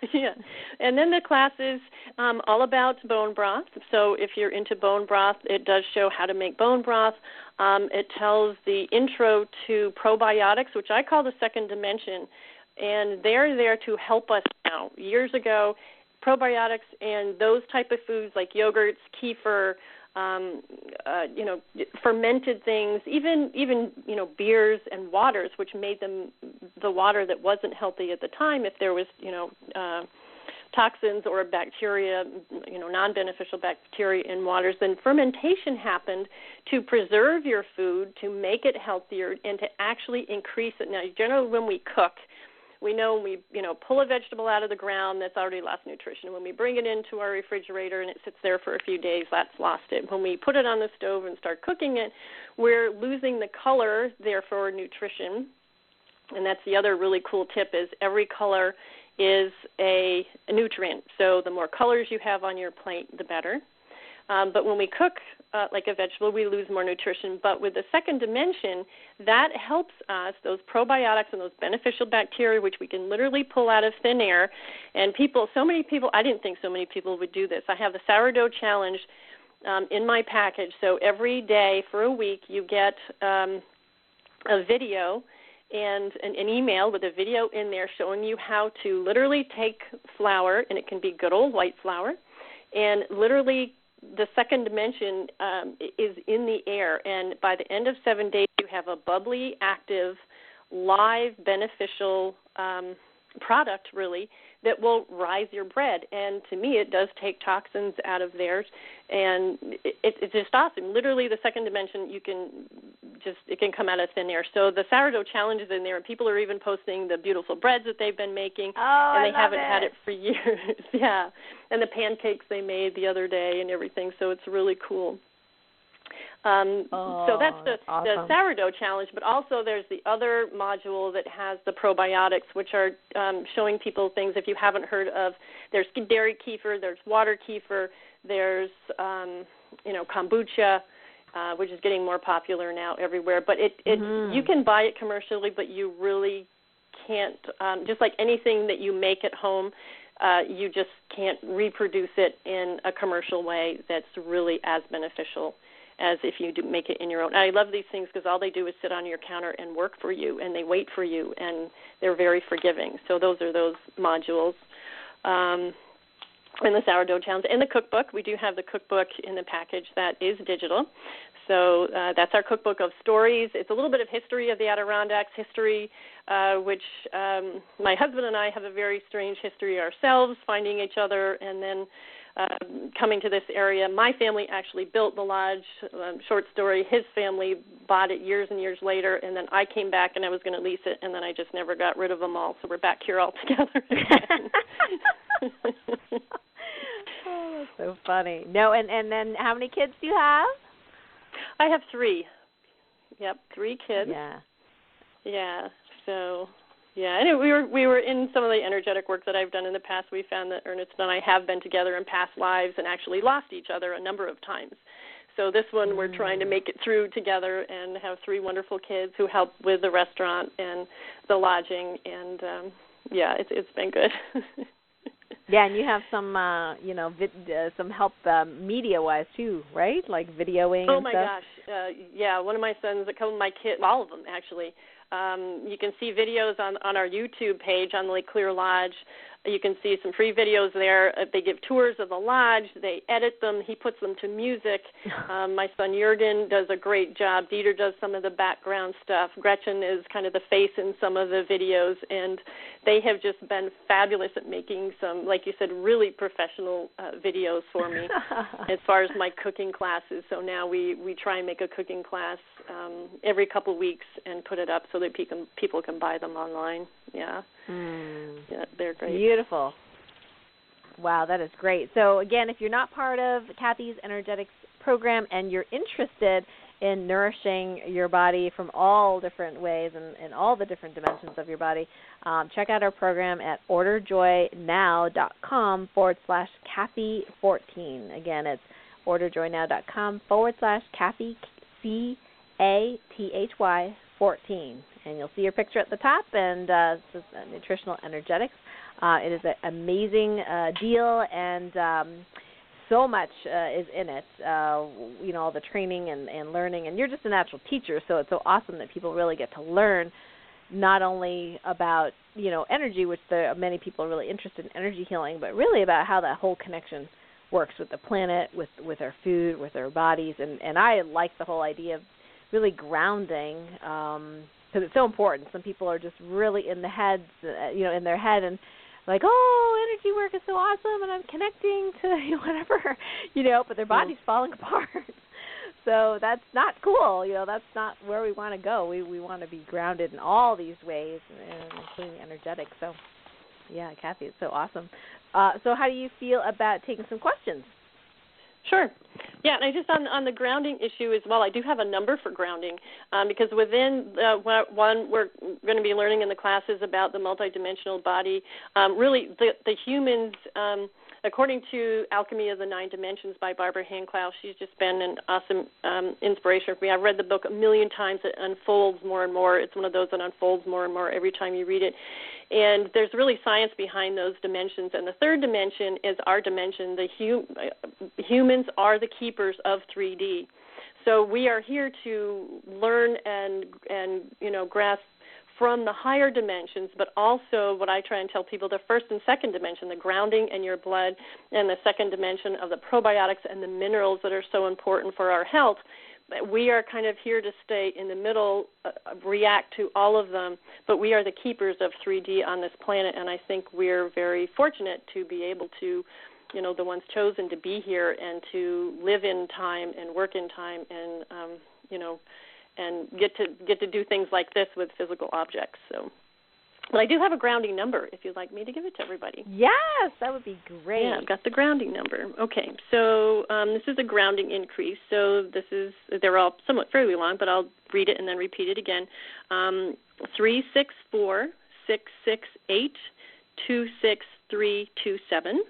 Yeah. And then the class is um, all about bone broth. So if you're into bone broth, it does show how to make bone broth. Um, it tells the intro to probiotics, which I call the second dimension. And they're there to help us now. Years ago, probiotics and those type of foods like yogurts, kefir, um, uh, you know, fermented things, even even you know beers and waters, which made them the water that wasn't healthy at the time. If there was you know uh, toxins or bacteria, you know, non-beneficial bacteria in waters, then fermentation happened to preserve your food, to make it healthier, and to actually increase it. Now, generally, when we cook, we know when we, you know, pull a vegetable out of the ground, that's already lost nutrition. When we bring it into our refrigerator and it sits there for a few days, that's lost it. When we put it on the stove and start cooking it, we're losing the color, therefore nutrition. And that's the other really cool tip is every color is a, a nutrient. So the more colors you have on your plate, the better. Um, but when we cook uh, like a vegetable, we lose more nutrition. But with the second dimension, that helps us, those probiotics and those beneficial bacteria, which we can literally pull out of thin air. And people, so many people, I didn't think so many people would do this. I have the sourdough challenge um, in my package. So every day for a week, you get um, a video and an, an email with a video in there showing you how to literally take flour, and it can be good old white flour, and literally the second dimension um, is in the air, and by the end of seven days, you have a bubbly, active, live, beneficial um, product, really, that will rise your bread. And to me, it does take toxins out of theirs, and it, it's just awesome. Literally, the second dimension, you can just, it can come out of thin air. So the sourdough challenge is in there, and people are even posting the beautiful breads that they've been making, oh, and they I love haven't it. had it for years. Yeah, and the pancakes they made the other day and everything, so it's really cool. Um, oh, so that's the, that's awesome. the sourdough challenge, but also there's the other module that has the probiotics, which are um, showing people things if you haven't heard of. There's dairy kefir, there's water kefir, there's, um, you know, kombucha, uh, which is getting more popular now everywhere. But it, it mm-hmm. you can buy it commercially, but you really can't, um, just like anything that you make at home, uh, you just can't reproduce it in a commercial way that's really as beneficial as if you do make it in your own. I love these things because all they do is sit on your counter and work for you, and they wait for you, and they're very forgiving. So those are those modules. Um, and the sourdough challenge. And the cookbook, we do have the cookbook in the package that is digital. So uh, that's our cookbook of stories. It's a little bit of history of the Adirondacks, history uh, which um, my husband and I have a very strange history ourselves, finding each other and then uh, coming to this area. My family actually built the lodge, um, short story. His family bought it years and years later, and then I came back and I was going to lease it, and then I just never got rid of them all, so we're back here all together again. Oh, that's so funny. No, and, and then how many kids do you have? I have three. Yep, three kids. Yeah. Yeah. So, yeah, and we were we were in some of the energetic work that I've done in the past. We found that Ernest and I have been together in past lives and actually lost each other a number of times. So this one mm. we're trying to make it through together and have three wonderful kids who help with the restaurant and the lodging, and um, yeah, it's it's been good. Yeah, and you have some, uh, you know, vid- uh, some help um, media-wise too, right? Like videoing. Oh and my stuff. gosh, uh, yeah. One of my sons, a couple of my kids, all of them actually. Um, you can see videos on on our YouTube page on Lake Clear Lodge. You can see some free videos there. Uh, they give tours of the lodge. They edit them. He puts them to music. Um, my son Jurgen does a great job. Dieter does some of the background stuff. Gretchen is kind of the face in some of the videos, and they have just been fabulous at making some, like you said, really professional uh, videos for me as far as my cooking classes. So now we, we try and make a cooking class um, every couple weeks and put it up so that people, people can buy them online. Yeah. Mm. Yeah, they're great. Beautiful. Wow, that is great. So, again, if you're not part of Kathy's Energetics program and you're interested in nourishing your body from all different ways and, and all the different dimensions of your body, um, check out our program at orderjoynow.com forward slash Kathy fourteen. Again, it's orderjoynow.com forward slash Kathy, C A T H Y, fourteen. And you'll see your picture at the top, and uh, this is uh, Nutritional Energetics. Uh, it is an amazing uh, deal, and um, so much uh, is in it, uh, you know, all the training and, and learning. And you're just a natural teacher, so it's so awesome that people really get to learn not only about, you know, energy, which there are many people are really interested in energy healing, but really about how that whole connection works with the planet, with, with our food, with our bodies. And, and I like the whole idea of really grounding, um, because it's so important. Some people are just really in the heads, uh, you know, in their head and like, oh, energy work is so awesome, and I'm connecting to you know, whatever, you know, but their body's yeah. falling apart. So that's not cool. You know, that's not where we want to go. We we want to be grounded in all these ways, including energetic. So, yeah, Kathy, it's so awesome. Uh, so how do you feel about taking some questions? Sure. Yeah, and I just on on the grounding issue as well, I do have a number for grounding um, because within uh, one, we're going to be learning in the classes about the multidimensional body. Um, really, the, the humans, um, according to Alchemy of the Nine Dimensions by Barbara Hancock, she's just been an awesome um, inspiration for me. I've read the book a million times. It unfolds more and more. It's one of those that unfolds more and more every time you read it. And there's really science behind those dimensions. And the third dimension is our dimension. The hum- humans are the keepers of three D. So we are here to learn and, and you know, grasp from the higher dimensions, but also what I try and tell people, the first and second dimension, the grounding in your blood, and the second dimension of the probiotics and the minerals that are so important for our health. We are kind of here to stay in the middle, uh, react to all of them, but we are the keepers of three D on this planet, and I think we're very fortunate to be able to, you know, the ones chosen to be here and to live in time and work in time and, um, you know, and get to get to do things like this with physical objects. So, but I do have a grounding number if you'd like me to give it to everybody. Yes, that would be great. Yeah, I've got the grounding number. Okay, so um, this is a grounding increase. So this is, they're all somewhat fairly long, but I'll read it and then repeat it again. Um, three six four, six six eight, two six three two seven.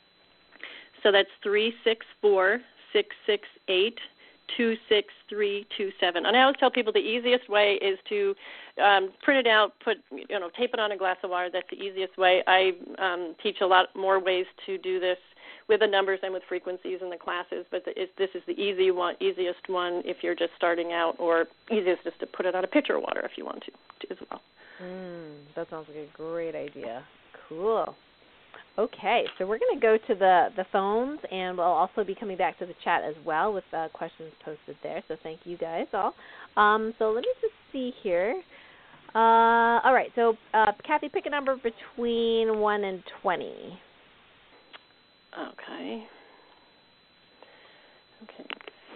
So that's three six four, six six eight, two six three two seven. And I always tell people the easiest way is to um, print it out, put you know, tape it on a glass of water. That's the easiest way. I um, teach a lot more ways to do this with the numbers and with frequencies in the classes, but the, it, this is the easy one, easiest one if you're just starting out, or easiest just to put it on a pitcher of water if you want to, to as well. Mm, that sounds like a great idea. Cool. Okay, so we're going to go to the, the phones, and we'll also be coming back to the chat as well with uh, questions posted there. So thank you guys all. Um, so let me just see here. Uh, all right, so uh, Kathy, pick a number between one and twenty. Okay. Okay.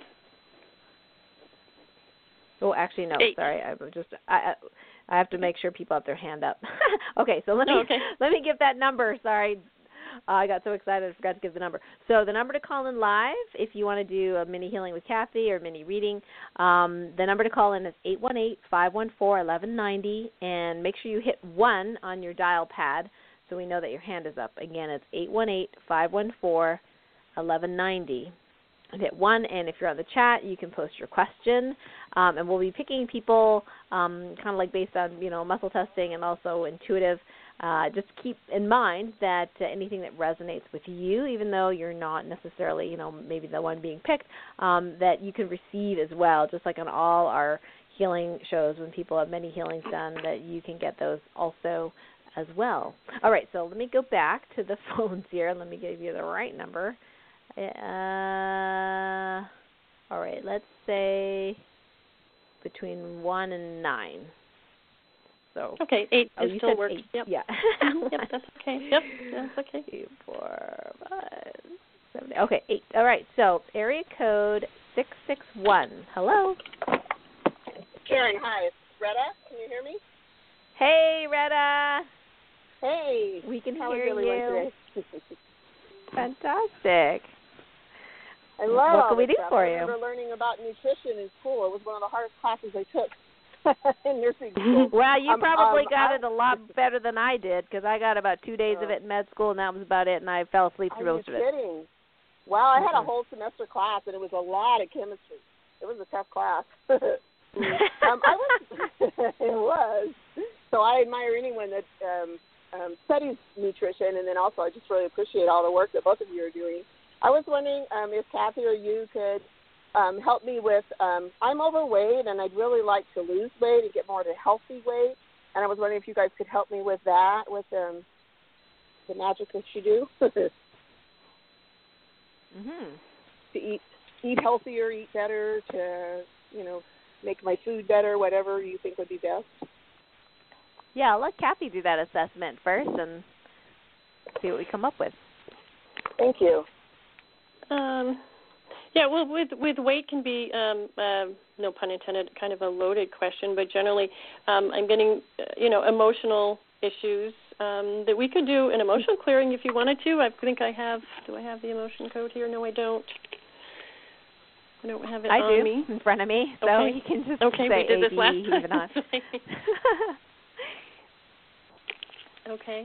Oh, actually, no. Eight. Sorry, I just I I have to make sure people have their hand up. Okay, so let me oh, okay. let me give that number. Sorry, uh, I got so excited I forgot to give the number. So the number to call in live if you want to do a mini healing with Kathy or mini reading, um, the number to call in is eight one eight, five one four, one one nine zero, and make sure you hit one on your dial pad so we know that your hand is up. Again, it's eight one eight, five one four, one one nine zero. And hit one, and if you're on the chat, you can post your question, um, and we'll be picking people um, kind of like based on, you know, muscle testing and also intuitive. Uh, just keep in mind that uh, anything that resonates with you, even though you're not necessarily, you know, maybe the one being picked, um, that you can receive as well, just like on all our healing shows when people have many healings done, that you can get those also as well. All right, so let me go back to the phones here. Let me give you the right number. Uh, all right, let's say between one and nine. So okay, eight oh, is you still said works. Eight. Yep. Yeah. Yep, that's okay. Yep, that's okay. Two, four, five, seven. Okay, eight. All right. So area code six six one. Hello. Karen, hi. It's Retta. Can you hear me? Hey, Retta. Hey. We can How hear is everyone you. Today? Fantastic. I love what can we do stuff. for I you? I remember learning about nutrition in school. It was one of the hardest classes I took in nursing school. Well, you um, probably um, got I, it a lot better than I did, because I got about two days uh, of it in med school, and that was about it, and I fell asleep through most of it. Are you kidding? Well, I had Mm-hmm. a whole semester class, and it was a lot of chemistry. It was a tough class. um, I was, it was. So I admire anyone that um, um, studies nutrition, and then also I just really appreciate all the work that both of you are doing. I was wondering um, if Kathy or you could um, help me with, um, I'm overweight, and I'd really like to lose weight and get more to healthy weight, and I was wondering if you guys could help me with that, with um, the magic that you do. Mm-hmm. To eat eat healthier, eat better, to, you know, make my food better, whatever you think would be best. Yeah, I'll let Kathy do that assessment first and see what we come up with. Thank you. Um, yeah, well, with with weight can be, um, uh, no pun intended, kind of a loaded question, but generally um, I'm getting, uh, you know, emotional issues um, that we could do an emotional clearing if you wanted to. I think I have, do I have the emotion code here? No, I don't. I don't have it I on do, me. in front of me, so okay. you can just okay, say we did this A D, last time. even on. Okay.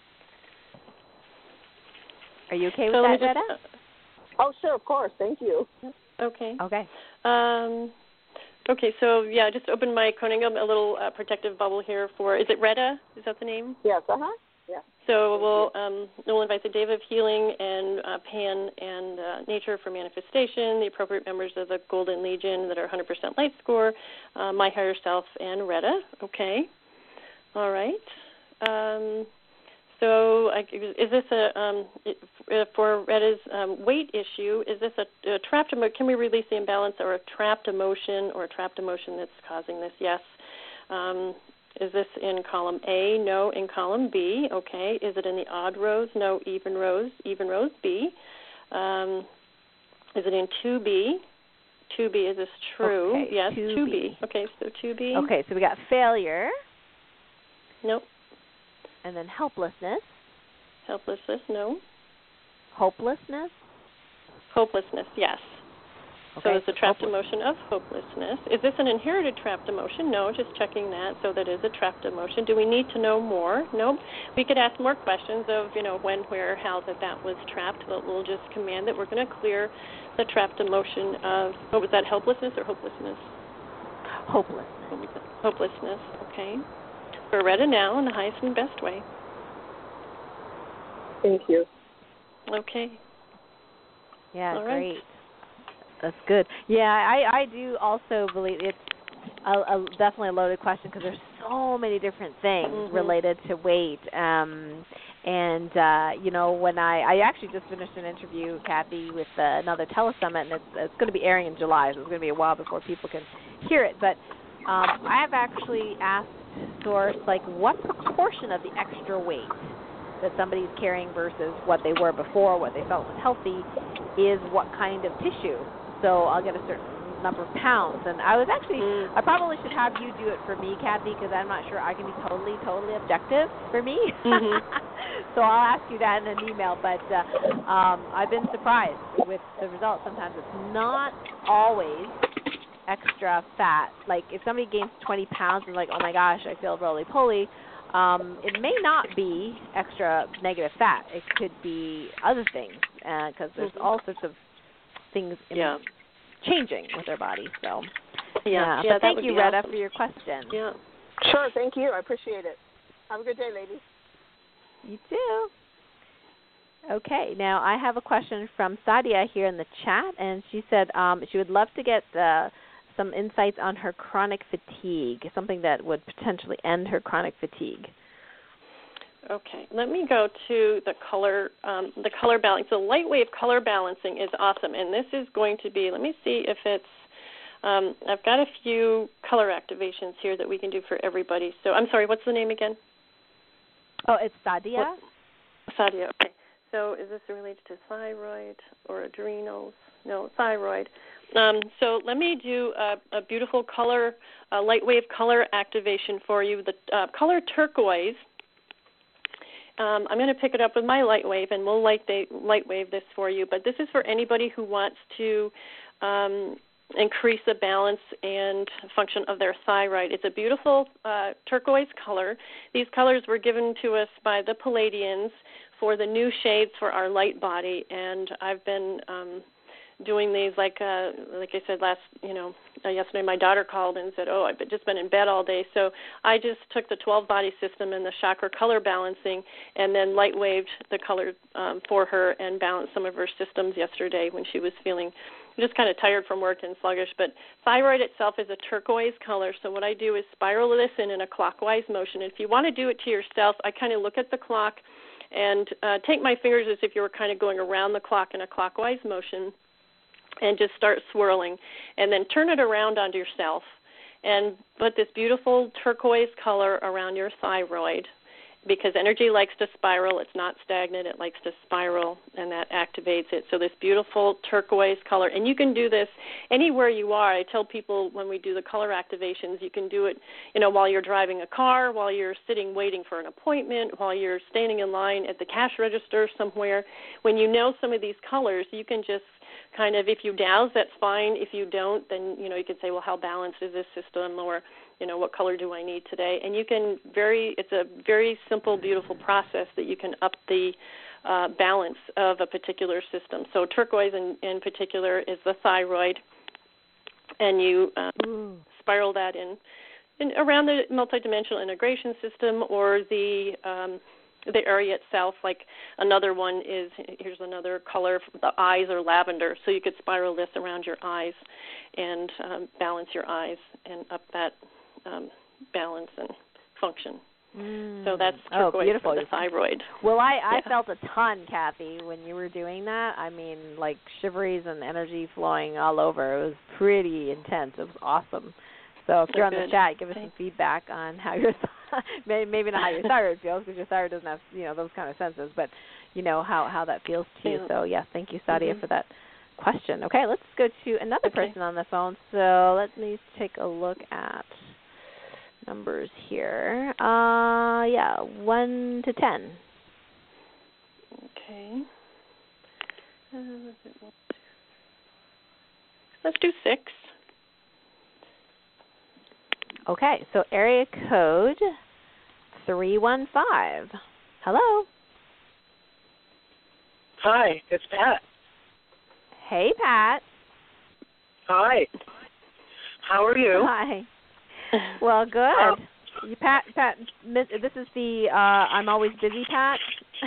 Are you okay with so that, just, Retta? uh, Oh, sure, of course. Thank you. Okay. Okay. Um, okay, so, yeah, just open my coning a little uh, protective bubble here for, is it Retta? Is that the name? Yes, uh-huh. Yeah. So we'll um, we'll invite the Dave of Healing and uh, Pan and uh, Nature for Manifestation, the appropriate members of the Golden Legion that are one hundred percent light score, uh, My Higher Self, and Retta. Okay. All right. Um, so I, is this a, um, for Retta's um, weight issue, is this a, a trapped emotion? Can we release the imbalance or a trapped emotion or a trapped emotion that's causing this? Yes. Um, Is this in column A? No. In column B? Okay. Is it in the odd rows? No. Even rows? Even rows? B. Um, is it in two B? two B, is this true? Okay, yes, two B. two B. Okay, so two B. Okay, so we got failure. Nope. And then helplessness. Helplessness? No. Hopelessness? Hopelessness, yes. Okay, so it's a trapped hopeless. emotion of hopelessness. Is this an inherited trapped emotion? No, just checking that. So that is a trapped emotion. Do we need to know more? Nope. We could ask more questions of, you know, when, where, how that that was trapped, but we'll just command that we're going to clear the trapped emotion of, what was that, helplessness or hopelessness? Hopelessness. What was that? Hopelessness, okay. We're ready now in the highest and best way. Thank you. Okay. Yeah, All great. right. That's good. Yeah, I, I do also believe it's a, a, definitely a loaded question because there's so many different things mm-hmm. related to weight. Um, and, uh, you know, when I, I actually just finished an interview, Kathy, with uh, another telesummit, and it's, it's going to be airing in July, so it's going to be a while before people can hear it. But um, I have actually asked Source, like, what proportion of the extra weight that somebody's carrying versus what they were before, what they felt was healthy, is what kind of tissue. So I'll get a certain number of pounds. And I was actually, mm. I probably should have you do it for me, Kathy, because I'm not sure I can be totally, totally objective for me. Mm-hmm. So I'll ask you that in an email. But uh, um, I've been surprised with the results. Sometimes it's not always extra fat. Like if somebody gains twenty pounds and like, oh my gosh, I feel roly-poly, um, it may not be extra negative fat. It could be other things because uh, there's mm-hmm. all sorts of things in yeah. changing with their body. So, yeah. yeah. yeah but thank you, Retta, awesome. for your question. Yeah. Sure, thank you. I appreciate it. Have a good day, ladies. You too. Okay, now I have a question from Sadia here in the chat, and she said um, she would love to get uh, some insights on her chronic fatigue, something that would potentially end her chronic fatigue. Okay, let me go to the color, um, the color balance. The light wave color balancing is awesome, and this is going to be, let me see if it's, um, I've got a few color activations here that we can do for everybody. So I'm sorry, what's the name again? Oh, it's Sadia? What? Sadia, okay. So is this related to thyroid or adrenals? No, thyroid. Um, so let me do a, a beautiful color, uh, light wave color activation for you. The uh, color turquoise. Um, I'm going to pick it up with my light wave, and we'll light, the, light wave this for you. But this is for anybody who wants to um, increase the balance and function of their thyroid. It's a beautiful uh, turquoise color. These colors were given to us by the Palladians for the new shades for our light body, and I've been um, doing these, like uh, like I said last, you know, uh, yesterday my daughter called and said, oh, I've just been in bed all day. So I just took the twelve-body system and the chakra color balancing and then light waved the color um, for her and balanced some of her systems yesterday when she was feeling just kind of tired from work and sluggish. But thyroid itself is a turquoise color, so what I do is spiral this in in a clockwise motion. If you want to do it to yourself, I kind of look at the clock and uh, take my fingers as if you were kind of going around the clock in a clockwise motion and just start swirling, and then turn it around onto yourself and put this beautiful turquoise color around your thyroid, because energy likes to spiral. It's not stagnant. It likes to spiral, and that activates it. So this beautiful turquoise color, and you can do this anywhere you are. I tell people when we do the color activations, you can do it, you know, while you're driving a car, while you're sitting waiting for an appointment, while you're standing in line at the cash register somewhere. When you know some of these colors, you can just kind of, if you douse, that's fine. If you don't, then, you know, you can say, well, how balanced is this system, or, you know, what color do I need today? And you can very, it's a very simple, beautiful process that you can up the uh, balance of a particular system. So turquoise in, in particular is the thyroid, and you um, spiral that in, in around the multidimensional integration system, or the um, the area itself. Like another one is, here's another color, the eyes are lavender, so you could spiral this around your eyes and um, balance your eyes and up that um, balance and function. Mm. So that's turquoise oh, beautiful. For the thyroid. Well, I, I yeah. felt a ton, Kathy, when you were doing that. I mean, like shiveries and energy flowing all over. It was pretty intense. It was awesome. So if so you're good. On the chat, give us Thanks. Some feedback on how your maybe not how your thyroid feels, because your thyroid doesn't have, you know, those kind of senses, but you know how, how that feels to you. So yeah, thank you, Sadia, mm-hmm. for that question. Okay, let's go to another okay. person on the phone. So let me take a look at numbers here. Uh, yeah, one to ten. Okay. Uh, let's do six. Okay, so area code three one five. Hello. Hi, it's Pat. Hey, Pat. Hi. How are you? Hi. Well, good. Um, you, Pat, Pat, this is the uh, I'm always busy Pat.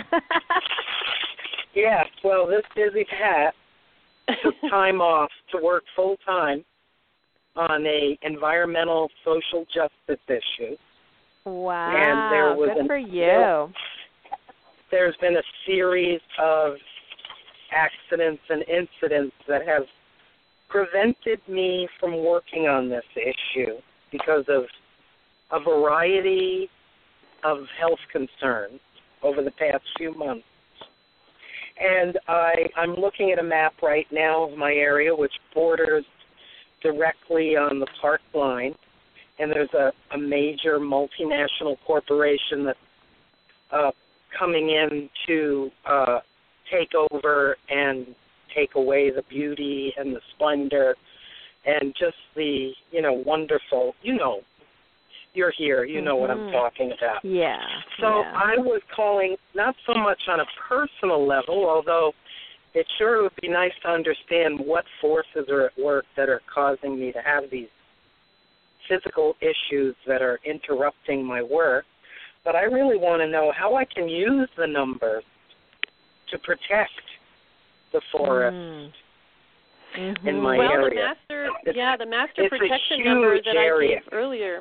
Yeah, well, this busy Pat took time off to work full time on a environmental social justice issue. Wow, and there was good an, for you. There, there's been a series of accidents and incidents that have prevented me from working on this issue because of a variety of health concerns over the past few months. And I, I'm looking at a map right now of my area, which borders directly on the park line, and there's a, a major multinational corporation that's uh, coming in to uh, take over and take away the beauty and the splendor and just the, you know, wonderful, you know, you're here, you know mm-hmm. what I'm talking about. Yeah. So yeah. I was calling not so much on a personal level, although it sure would be nice to understand what forces are at work that are causing me to have these physical issues that are interrupting my work. But I really want to know how I can use the numbers to protect the forest mm-hmm. in my well, area. Well, the master, it's, yeah, the master it's protection number that area. I gave earlier.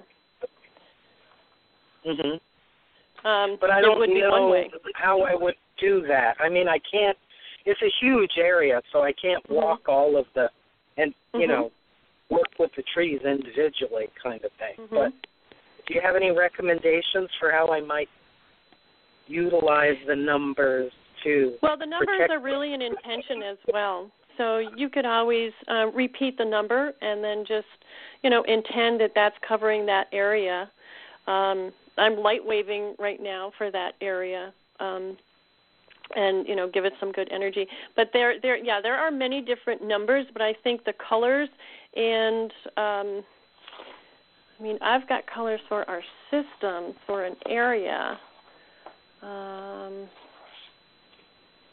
Mm-hmm. Um, but I it don't would be know one way. how I would do that. I mean, I can't. It's a huge area, so I can't mm-hmm. walk all of the, and you mm-hmm. know, work with the trees individually, kind of thing. Mm-hmm. But do you have any recommendations for how I might utilize the numbers to? Well, the numbers protect are really an intention as well. So you could always uh, repeat the number and then just, you know, intend that that's covering that area. Um, I'm light waving right now for that area. Um, and, you know, give it some good energy. But there, there, yeah, there are many different numbers, but I think the colors and, um, I mean, I've got colors for our system, for an area. Um,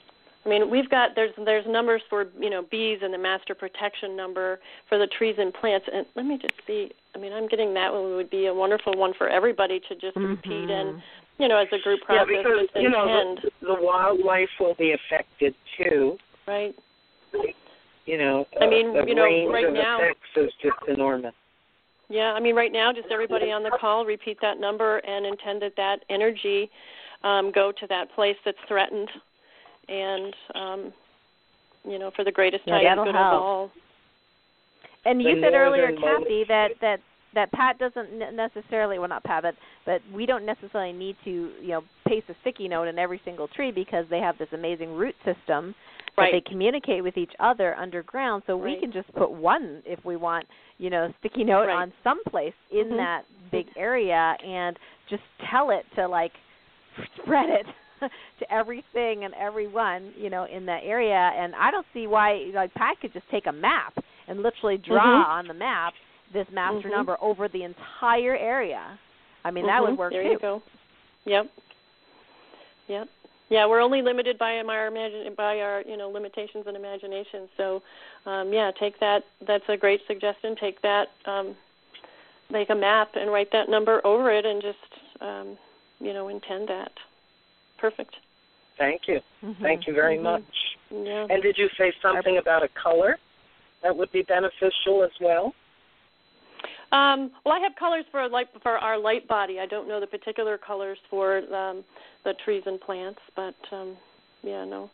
I mean, we've got there's there's numbers for you know bees and the master protection number for the trees and plants. And let me just see. I mean, I'm getting that one would be a wonderful one for everybody to just mm-hmm. repeat and you know as a group process. Yeah, because with you know intent. the, the wildlife will be affected too. Right. You know, I mean, the you know, range right of now, effects is just enormous. Yeah, I mean, right now, just everybody on the call repeat that number and intend that that energy um, go to that place that's threatened, and um, you know, for the greatest yeah, highest good help. of all. And you The said earlier, northern Kathy, that that that Pat doesn't necessarily, well, not Pat, but but we don't necessarily need to, you know, paste a sticky note in every single tree because they have this amazing root system. Right. That they communicate with each other underground, so right. we can just put one if we want, you know, sticky note right. on some place in mm-hmm. that big area and just tell it to, like, spread it to everything and everyone, you know, in that area. And I don't see why, like, Pat could just take a map and literally draw mm-hmm. on the map this master mm-hmm. number over the entire area. I mean, mm-hmm. that would work, there too. There you go. Yep. Yep. Yeah, we're only limited by our imagine by our you know limitations and imagination. So, um, yeah, take that. That's a great suggestion. Take that, um, make a map and write that number over it, and just um, you know intend that. Perfect. Thank you. Mm-hmm. Thank you very mm-hmm. much. Yeah. And did you say something our, about a color that would be beneficial as well? Um, well, I have colors for light for our light body. I don't know the particular colors for um, the trees and plants, but um, yeah, no.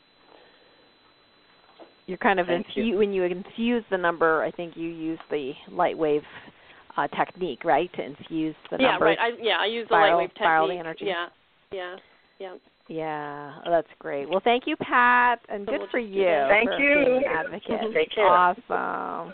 You're kind of Thank infu- you. when you infuse the number. I think you use the light wave uh, technique, right, to infuse the yeah, numbers. right. I, yeah, I use the spiral, light wave spiral technique. the energy. Yeah, yeah, yeah. Yeah, oh, that's great. Well, thank you, Pat, and So good we'll for just do you. that. Thank for you. being an advocate. Take care. Awesome.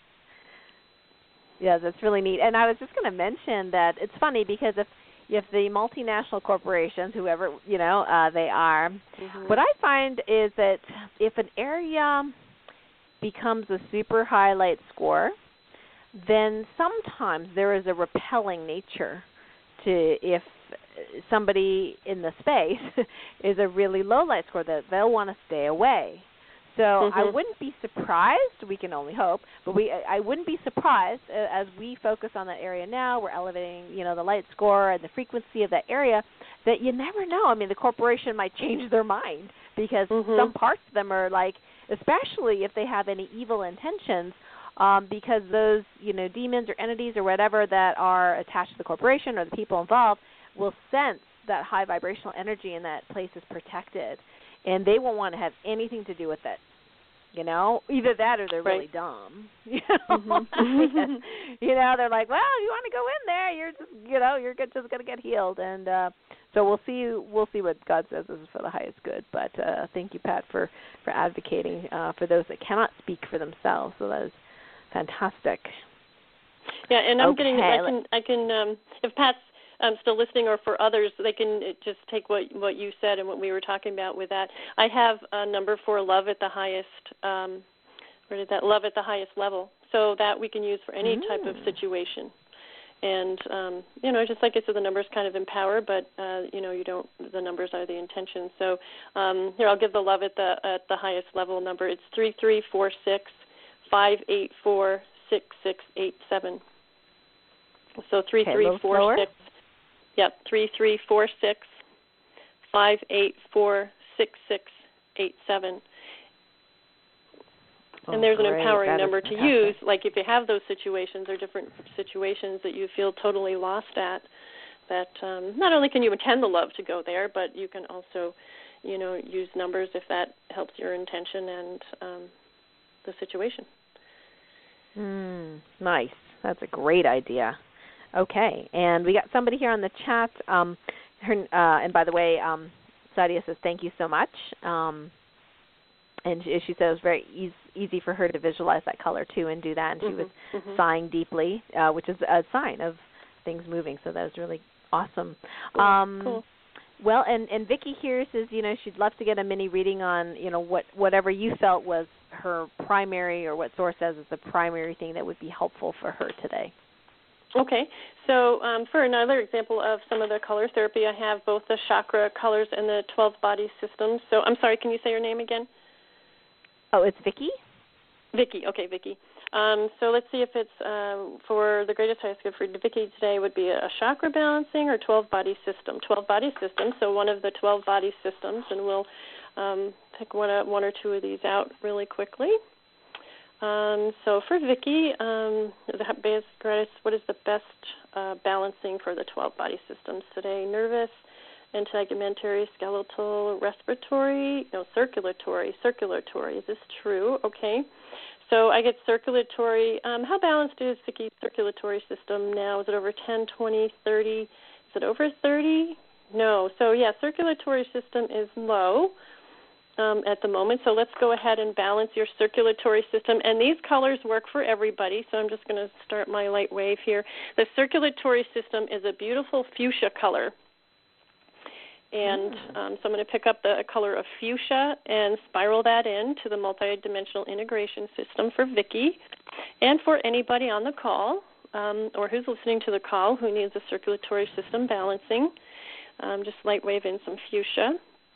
Yeah, that's really neat. And I was just going to mention that it's funny because if if the multinational corporations, whoever you know uh, they are, mm-hmm. what I find is that if an area becomes a super high light score, then sometimes there is a repelling nature to if somebody in the space is a really low light score, that they'll want to stay away. So mm-hmm. I wouldn't be surprised, we can only hope, but we I wouldn't be surprised uh, as we focus on that area now, we're elevating, you know, the light score and the frequency of that area, that you never know. I mean, the corporation might change their mind because mm-hmm. some parts of them are like, especially if they have any evil intentions, um, because those, you know, demons or entities or whatever that are attached to the corporation or the people involved will sense that high vibrational energy in that place is protected, and they won't want to have anything to do with it. You know, either that or they're right. really dumb. You know, mm-hmm. you know, they're like, well, you want to go in there, you're just, you know, you're just going to get healed, and uh, so we'll see. We'll see what God says is for the highest good. But uh, thank you, Pat, for for advocating uh, for those that cannot speak for themselves. So that is fantastic. Yeah, and I'm okay. getting. I can. I can. Um, if Pat's um, still listening, or for others, they can just take what what you said and what we were talking about with that. I have a number for love at the highest. Um, where did that love at the highest level? So that we can use for any mm. type of situation. And um, you know, just like I said, the numbers kind of empower, but uh, you know, you don't. The numbers are the intention. So um, here, I'll give the love at the at the highest level number. It's three three four six five eight four six six eight seven. So three three four six. Yep, three three four six five eight four six six eight seven. Oh, and there's an great. empowering that number to use, like if you have those situations or different situations that you feel totally lost at, that um, not only can you attend the love to go there, but you can also, you know, use numbers if that helps your intention and um, the situation. Mm, nice. That's a great idea. Okay, and we got somebody here on the chat. Um, her, uh, and by the way, um, Sadia says thank you so much. Um, and she, she said it was very easy, easy for her to visualize that color too and do that. And she mm-hmm, was mm-hmm. sighing deeply, uh, which is a sign of things moving. So that was really awesome. Cool. Um, cool. Well, and, and Vicki here says, you know, she'd love to get a mini reading on, you know, what whatever you felt was her primary or what Source says is the primary thing that would be helpful for her today. Okay, so um, for another example of some of the color therapy, I have both the chakra colors and the twelve body systems. So I'm sorry, can you say your name again? Oh, it's Vicki? Vicki, okay, Vicki. Um, so let's see if it's um, for the greatest highest good for Vicki today would be a chakra balancing or twelve body system. twelve body system, so one of the twelve body systems, and we'll um, pick one, one or two of these out really quickly. Um, so for Vicki, um, the best, what is the best uh, balancing for the twelve body systems today? Nervous, integumentary, skeletal, respiratory, no, circulatory, circulatory. Is this true? Okay. So I get circulatory. Um, how balanced is Vicki's circulatory system now? Is it over ten, twenty, thirty? Is it over thirty? No. So, yeah, circulatory system is low. Um, at the moment. So let's go ahead and balance your circulatory system. And these colors work for everybody, so I'm just going to start my light wave here. The circulatory system is a beautiful fuchsia color. And um, so I'm going to pick up the color of fuchsia and spiral that in to the multidimensional integration system for Vicki and for anybody on the call um, or who's listening to the call who needs a circulatory system balancing. Um, just light wave in some fuchsia.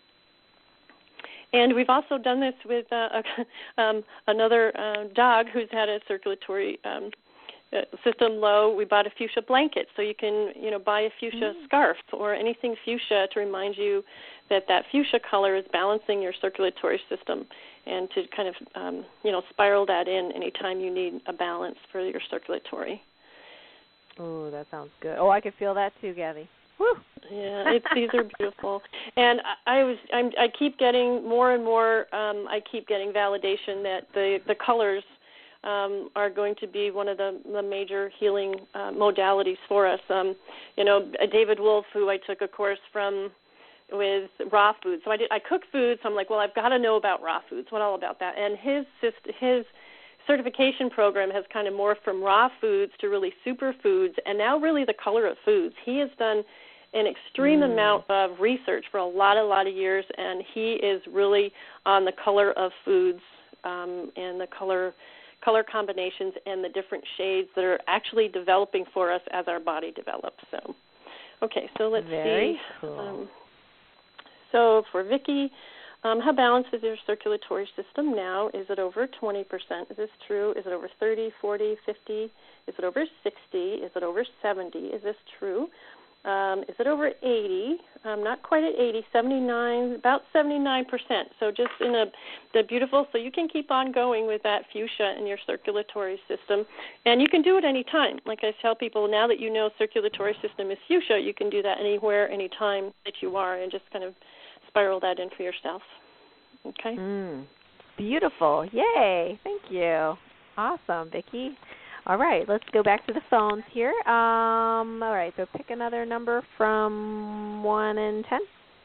And we've also done this with uh, a, um, another uh, dog who's had a circulatory um, uh, system low. We bought a fuchsia blanket, so you can, you know, buy a fuchsia mm. scarf or anything fuchsia to remind you that that fuchsia color is balancing your circulatory system, and to kind of, um, you know, spiral that in anytime you need a balance for your circulatory. Oh, that sounds good. Oh, I can feel that too, Gabby. Woo. Yeah, it's, these are beautiful, and I, I was I'm, I keep getting more and more. Um, I keep getting validation that the the colors um, are going to be one of the, the major healing uh, modalities for us. Um, you know, David Wolf, who I took a course from with raw foods. So I did I cook food. So I'm like, well, I've got to know about raw foods. What all about that? And his his certification program has kind of morphed from raw foods to really superfoods, and now really the color of foods. He has done an extreme mm. amount of research for a lot, a lot of years, and he is really on the color of foods um, and the color color combinations and the different shades that are actually developing for us as our body develops. So, okay, so let's Very see. Cool. Um, so for Vicki, um, how balanced is your circulatory system now? Is it over twenty percent? Is this true? Is it over thirty, forty, fifty? Is it over sixty? Is it over seventy? Is this true? Um, is it over eighty? Um, not quite at eighty, seventy-nine, about seventy-nine percent. So just in a the beautiful, so you can keep on going with that fuchsia in your circulatory system. And you can do it any time. Like I tell people, now that you know circulatory system is fuchsia, you can do that anywhere, anytime that you are, and just kind of spiral that in for yourself. Okay? Mm, beautiful. Yay. Thank you. Awesome, Vicki. All right, let's go back to the phones here. Um, all right, so pick another number from one and ten.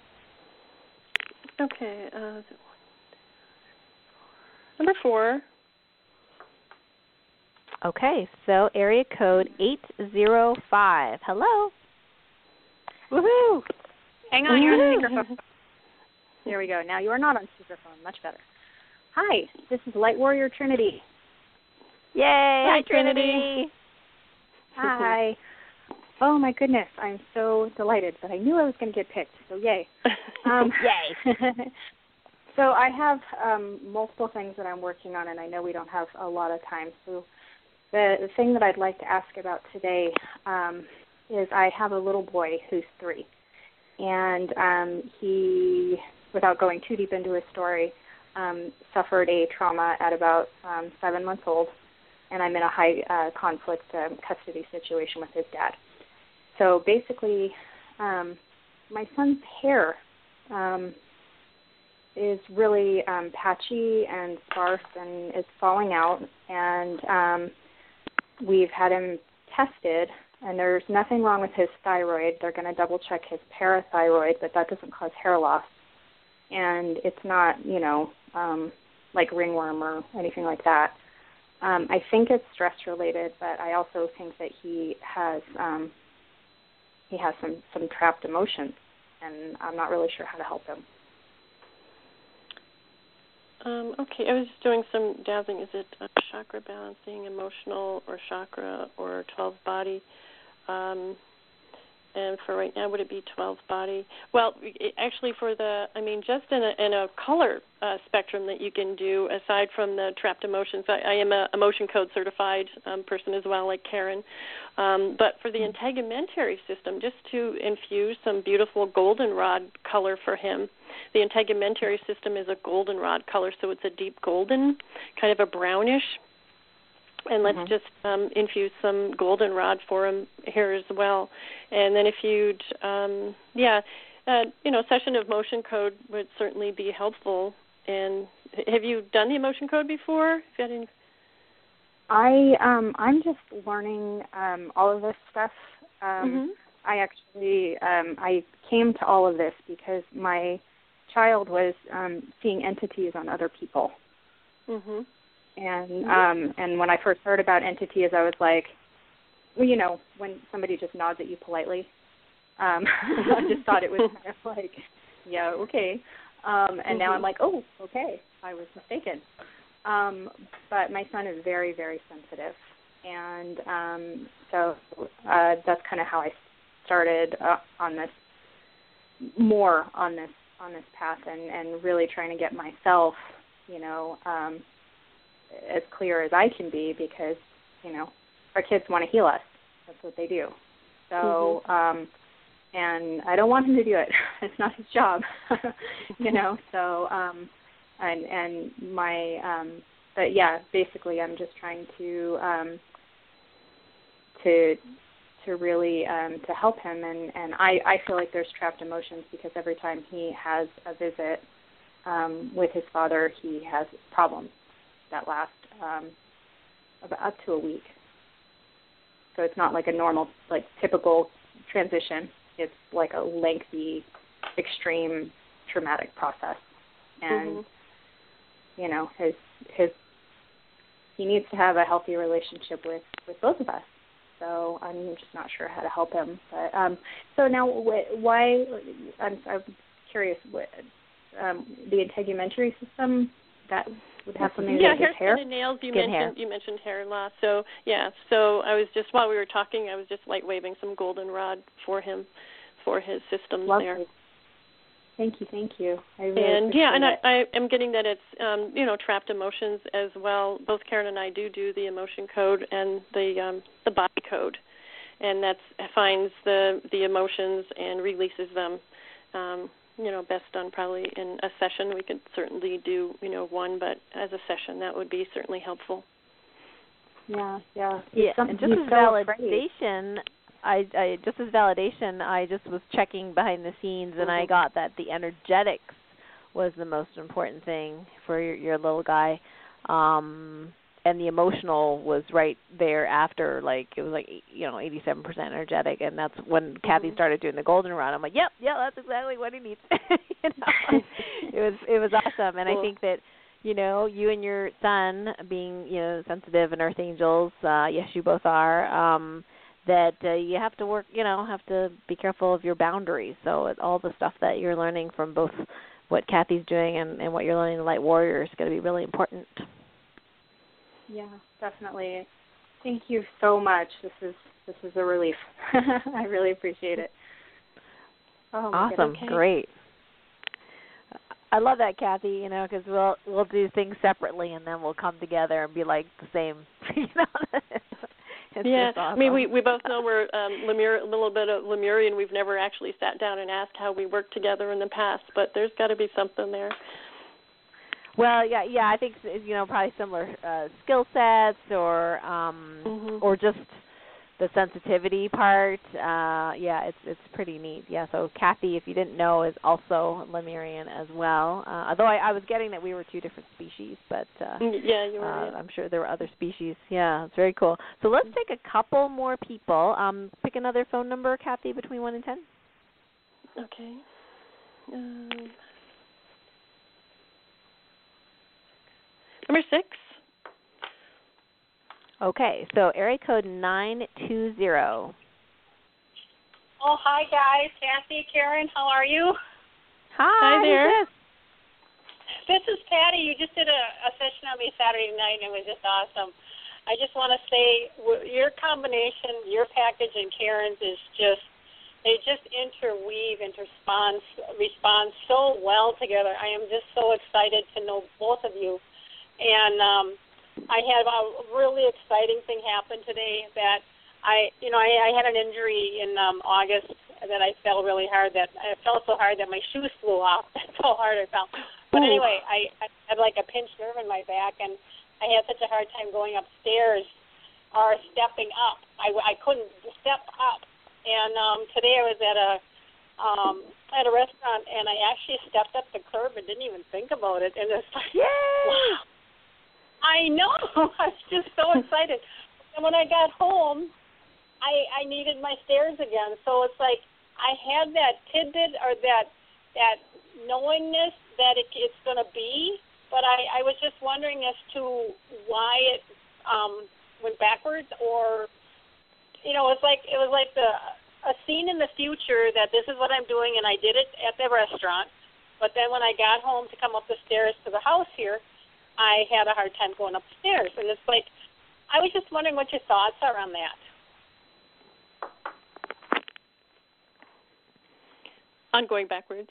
Okay. Uh, number four. Okay, so area code eight zero five. Hello. Woohoo. Hang on, you're on speakerphone. There we go. Now you are not on speakerphone. Much better. Hi, this is Light Warrior Trinity. Yay! Hi, Hi Trinity. Hi. Oh, my goodness. I'm so delighted, but I knew I was going to get picked, so yay. Um, yay. So I have um, multiple things that I'm working on, and I know we don't have a lot of time. So the, the thing that I'd like to ask about today um, is I have a little boy who's three, and um, he, without going too deep into his story, um, suffered a trauma at about um, seven months old. And I'm in a high uh, conflict um, custody situation with his dad. So basically, um, my son's hair um, is really um, patchy and sparse and is falling out. And um, we've had him tested, and there's nothing wrong with his thyroid. They're going to double-check his parathyroid, but that doesn't cause hair loss. And it's not, you know, um, like ringworm or anything like that. Um, I think it's stress-related, but I also think that he has um, he has some, some trapped emotions, and I'm not really sure how to help him. Um, okay, I was just doing some dazzling. Is it uh, chakra balancing, emotional, or chakra, or twelve body? Um, and for right now, would it be twelve body? Well, it, actually, for the, I mean, just in a, in a color uh, spectrum that you can do, aside from the trapped emotions. I, I am a emotion code certified um, person as well, like Karen. Um, but for the integumentary system, just to infuse some beautiful goldenrod color for him. The integumentary system is a goldenrod color, so it's a deep golden, kind of a brownish. And let's mm-hmm. just um, infuse some goldenrod for him here as well. And then if you'd, um, yeah, uh, you know, session of motion code would certainly be helpful. And have you done the emotion code before? Have you had any? I um, I'm just learning um, all of this stuff. Um, mm-hmm. I actually um, I came to all of this because my child was um, seeing entities on other people. Mm-hmm. And um, and when I first heard about entities, I was like, well, you know, when somebody just nods at you politely, um, I just thought it was kind of like, yeah, okay. Um, and mm-hmm. now I'm like, oh, okay, I was mistaken. Um, but my son is very, very sensitive, and um, so uh, that's kind of how I started uh, on this, more on this on this path, and, and really trying to get myself, you know, um, as clear as I can be, because, you know, our kids want to heal us. That's what they do. So, mm-hmm. um, and I don't want him to do it. It's not his job, you know. So, um, and and my, um, but yeah, basically, I'm just trying to um, to to really um, to help him, and and I, I feel like there's trapped emotions because every time he has a visit um, with his father, he has problems that last um, about up to a week. So it's not like a normal, like typical transition. It's like a lengthy, extreme, traumatic process. And mm-hmm. you know, his his he needs to have a healthy relationship with, with both of us. So I'm just not sure how to help him. But um, so now, why? I'm, I'm curious. What um, the integumentary system that would have something to yeah, do with hair, hair? and nails. You Skin mentioned hair. you mentioned hair loss. So yeah. So I was just while we were talking, I was just light waving some goldenrod for him, for his systems Lovely. there. Thank you, thank you. I really and yeah, and I, it. I am getting that it's um, you know, trapped emotions as well. Both Karen and I do do the emotion code and the um, the body code, and that finds the the emotions and releases them. Um, you know, best done probably in a session. We could certainly do, you know, one, but as a session, that would be certainly helpful. Yeah, yeah. Yeah, and just as so validation, I, I just as validation, I just was checking behind the scenes, and mm-hmm. I got that the energetics was the most important thing for your, your little guy, um, and the emotional was right there after. Like it was like you know eighty-seven percent energetic, and that's when mm-hmm. Kathy started doing the goldenrod. I'm like, yep, yeah, that's exactly what he needs. you know, it was it was awesome, and cool. I think that. You know, you and your son being, you know, sensitive and earth angels, uh, yes, you both are, um, that uh, you have to work, you know, have to be careful of your boundaries. So it, all the stuff that you're learning from both what Kathy's doing and, and what you're learning in the Light Warrior is going to be really important. Yeah, definitely. Thank you so much. This is this is a relief. I really appreciate it. Oh, awesome. Okay. Great. I love that, Kathy, you know, because we'll we'll do things separately and then we'll come together and be like the same. you know, it's yeah. just awesome. I mean, we we both know we're um, Lemur, a little bit of Lemurian. We've never actually sat down and asked how we worked together in the past, but there's got to be something there. Well, yeah, yeah. I think you know probably similar uh, skill sets or um, mm-hmm. or just the sensitivity part. Uh, yeah, it's it's pretty neat. Yeah, so Kathy, if you didn't know, is also Lemurian as well. Uh, although I, I was getting that we were two different species, but uh, yeah, you were. Uh, yeah. I'm sure there were other species. Yeah, it's very cool. So let's take a couple more people. Um, pick another phone number, Kathy, between one and ten. Okay. Um, number six. Okay, so area code nine two zero. Oh, hi, guys. Kathy, Karen, how are you? Hi, hi there. This is Patty. You just did a, a session on me Saturday night, and it was just awesome. I just want to say your combination, your package and Karen's is just, they just interweave, interspond, respond so well together. I am just so excited to know both of you. And um, I had a really exciting thing happen today that I, you know, I, I had an injury in um, August that I fell really hard. That I fell so hard that my shoes flew off. That's how hard I fell. But anyway, I, I had like a pinched nerve in my back, and I had such a hard time going upstairs or stepping up. I, I couldn't step up. And um, today I was at a um, at a restaurant, and I actually stepped up the curb and didn't even think about it. And it's like, Yay! wow. I know. I was just so excited. And when I got home, I, I needed my stairs again. So it's like I had that tidbit or that that knowingness that it, it's going to be, but I, I was just wondering as to why it um, went backwards, or, you know, it's like it was like the a scene in the future that this is what I'm doing, and I did it at the restaurant. But then when I got home to come up the stairs to the house here, I had a hard time going up the stairs. And it's like, I was just wondering what your thoughts are on that. On going backwards.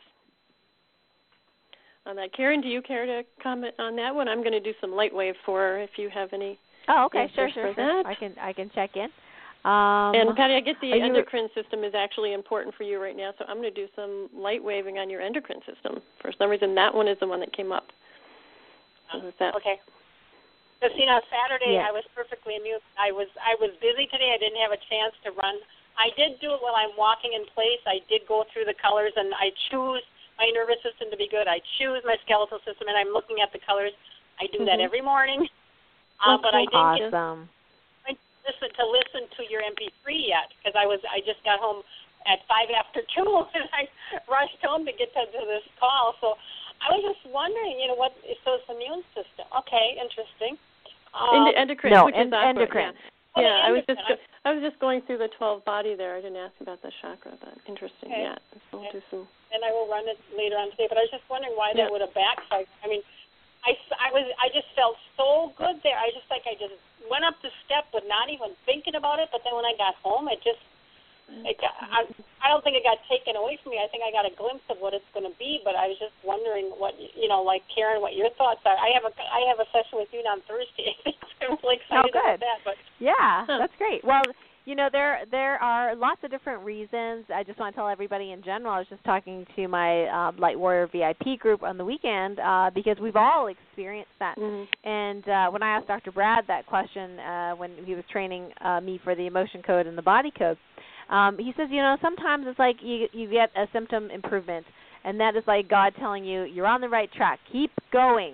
On that. Karen, do you care to comment on that one? I'm going to do some light wave for her if you have any. Oh, okay, sure, sure, sure. I can I can check in. Um, and Patty, I get the you, endocrine system is actually important for you right now, so I'm going to do some light waving on your endocrine system. For some reason, that one is the one that came up. So that? Okay. Because, you know, Saturday yeah. I was perfectly immune. I was I was busy today. I didn't have a chance to run. I did do it while I'm walking in place. I did go through the colors, and I choose my nervous system to be good. I choose my skeletal system, and I'm looking at the colors. I do mm-hmm. that every morning. Uh, but I didn't awesome. get listen to listen to your M P three yet, because I was I just got home at five after two, and I rushed home to get to, to this call. So I was just wondering, you know, what is this immune system? Okay, interesting. Um, endocrine. No, which en- is endocrine. Yeah, yeah I was just go- I was just going through the twelve body there. I didn't ask about the chakra, but interesting. Okay. Yeah, so we'll okay. do some. And I will run it later on today. But I was just wondering why yeah. that would have backfired. I mean, I, I was I just felt so good there. I just like I just went up the step with not even thinking about it. But then when I got home, it just it got, I I don't think it got taken away from me. I think I got a glimpse of what it's going to be. But I was just wondering what you know, like Karen, what your thoughts are. I have a I have a session with you on Thursday. I'm really excited oh, good. about that. But yeah, that's great. Well, you know, there there are lots of different reasons. I just want to tell everybody in general, I was just talking to my uh, Light Warrior V I P group on the weekend uh, because we've all experienced that. Mm-hmm. And uh, when I asked Doctor Brad that question uh, when he was training uh, me for the emotion code and the body code, um, he says, you know, sometimes it's like you, you get a symptom improvement, and that is like God telling you, you're on the right track. Keep going.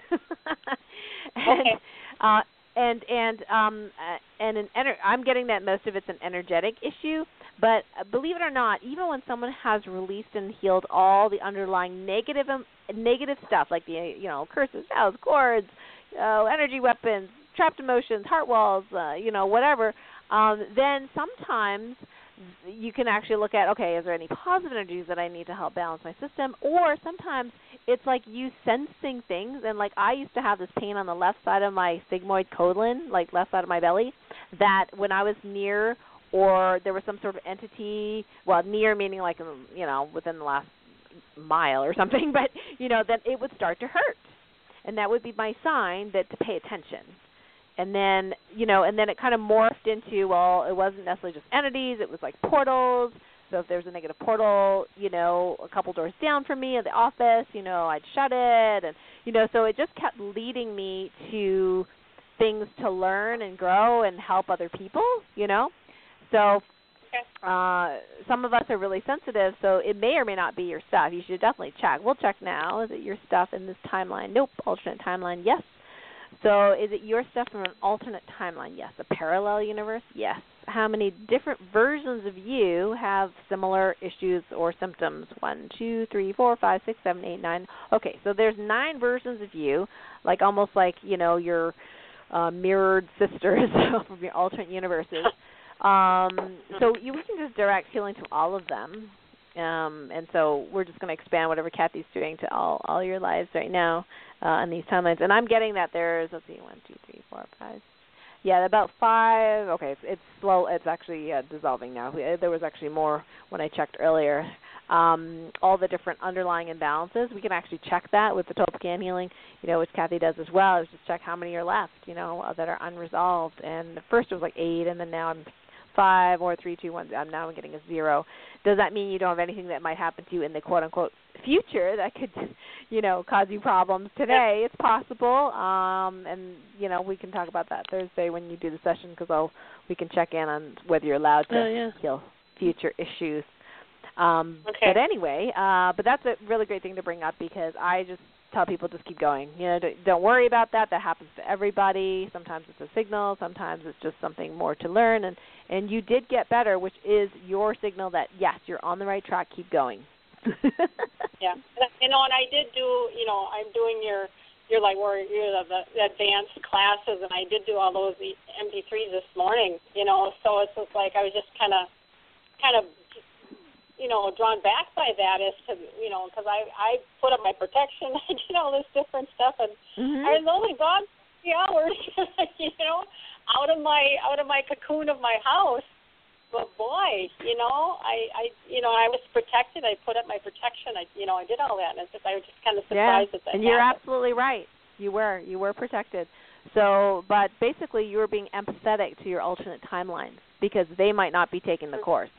and, okay. Uh, And and um uh, and an ener- I'm getting that most of it's an energetic issue, but believe it or not, even when someone has released and healed all the underlying negative um, negative stuff like the you know curses, spells, cords, uh, energy weapons, trapped emotions, heart walls, uh, you know whatever, um, then sometimes you can actually look at, okay, is there any positive energies that I need to help balance my system? Or sometimes it's like you sensing things, and like I used to have this pain on the left side of my sigmoid colon, like left side of my belly, that when I was near or there was some sort of entity, well, near meaning like, you know, within the last mile or something, but, you know, then it would start to hurt. And that would be my sign that to pay attention. And then, you know, and then it kind of morphed into, well, it wasn't necessarily just entities, it was like portals. So if there's a negative portal, you know, a couple doors down from me at the office, you know, I'd shut it. And, you know, so it just kept leading me to things to learn and grow and help other people, you know. So uh, some of us are really sensitive, so it may or may not be your stuff. You should definitely check. We'll check now. Is it your stuff in this timeline? Nope. Alternate timeline, yes. So is it your stuff from an alternate timeline? Yes. A parallel universe? Yes. How many different versions of you have similar issues or symptoms? One, two, three, four, five, six, seven, eight, nine. Okay, so there's nine versions of you, like almost like, you know, your uh, mirrored sisters from your alternate universes. Um, so you we can just direct healing to all of them. Um, and so we're just going to expand whatever Kathy's doing to all, all your lives right now uh, in these timelines. And I'm getting that there's, let's see, one, two, three, four, five. Yeah, about five. Okay, it's, it's slow. It's actually uh, dissolving now. There was actually more when I checked earlier. Um, all the different underlying imbalances, we can actually check that with the Topcan healing, you know, which Kathy does as well, is just check how many are left, you know, that are unresolved. And at first it was like eight, and then now I'm five or three, two, one. I'm now getting a zero. Does that mean you don't have anything that might happen to you in the quote-unquote future that could, you know, cause you problems today? It's possible. Um, and, you know, we can talk about that Thursday when you do the session, because I'll we can check in on whether you're allowed to oh, yeah. heal future issues. Um, okay. But anyway, uh, but that's a really great thing to bring up, because I just tell people just keep going. You know, don't, don't worry about that. That happens to everybody. Sometimes it's a signal. Sometimes it's just something more to learn. And, and you did get better, which is your signal that, yes, you're on the right track. Keep going. Yeah. You know, and I did do, you know, I'm doing your, your like, where you're the, the advanced classes, and I did do all those M P threes this morning, you know, so it's just like I was just kind of, kind of, you know, drawn back by that as to, you know, because I, I put up my protection, I did all this different stuff, and mm-hmm. I was only gone three hours, you know, out of my out of my cocoon of my house. But boy, you know, I, I you know, I was protected. I put up my protection. I, you know, I did all that, and it's just, I was just kind of surprised yeah. at that. And you're happened. absolutely right. You were, you were protected. So, but basically, you were being empathetic to your alternate timelines, because they might not be taking the course.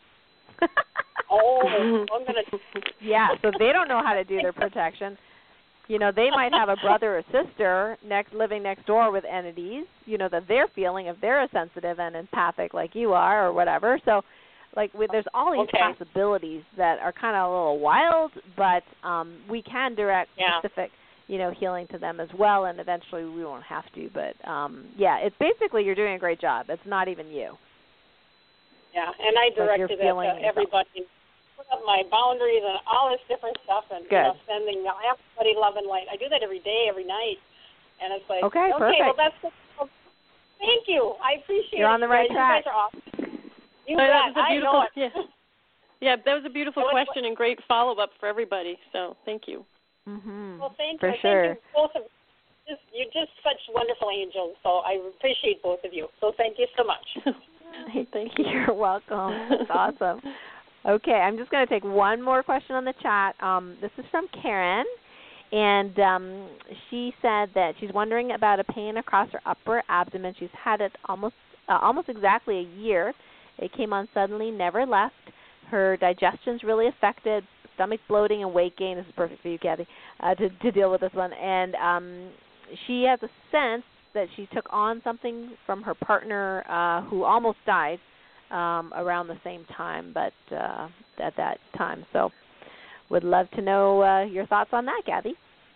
Oh, I'm gonna. Yeah, so they don't know how to do their protection. You know, they might have a brother or sister next living next door with entities, you know, that they're feeling if they're sensitive and empathic like you are or whatever. So, like, we, there's all these okay. possibilities that are kind of a little wild, but um, we can direct yeah. specific, you know, healing to them as well, and eventually we won't have to. But, um, yeah, it's basically you're doing a great job. It's not even you. Yeah, and I directed like it to everybody. Put up my boundaries and all this different stuff, and Good. you know, sending everybody love and light. I do that every day, every night, and it's like okay, okay, perfect. well that's well, thank you. I appreciate You're it. on the right you track. guys are awesome. You oh, bet. that was a I beautiful, know it. Yeah. yeah, that was a beautiful was, question and great follow up for everybody. So thank you. Mm-hmm. Well, thank for you. sure. Thank you both of just you're just such wonderful angels. So I appreciate both of you. So thank you so much. Thank you. You're welcome. That's awesome. Okay, I'm just going to take one more question on the chat. Um, this is from Karen, and um, she said that she's wondering about a pain across her upper abdomen. She's had it almost uh, almost exactly a year. It came on suddenly, never left. Her digestion's really affected, stomach bloating and weight gain. This is perfect for you, Kathy, uh, to, to deal with this one. And um, she has a sense that she took on something from her partner uh, who almost died um, around the same time, but uh, at that time. So would love to know uh, your thoughts on that, Kathy.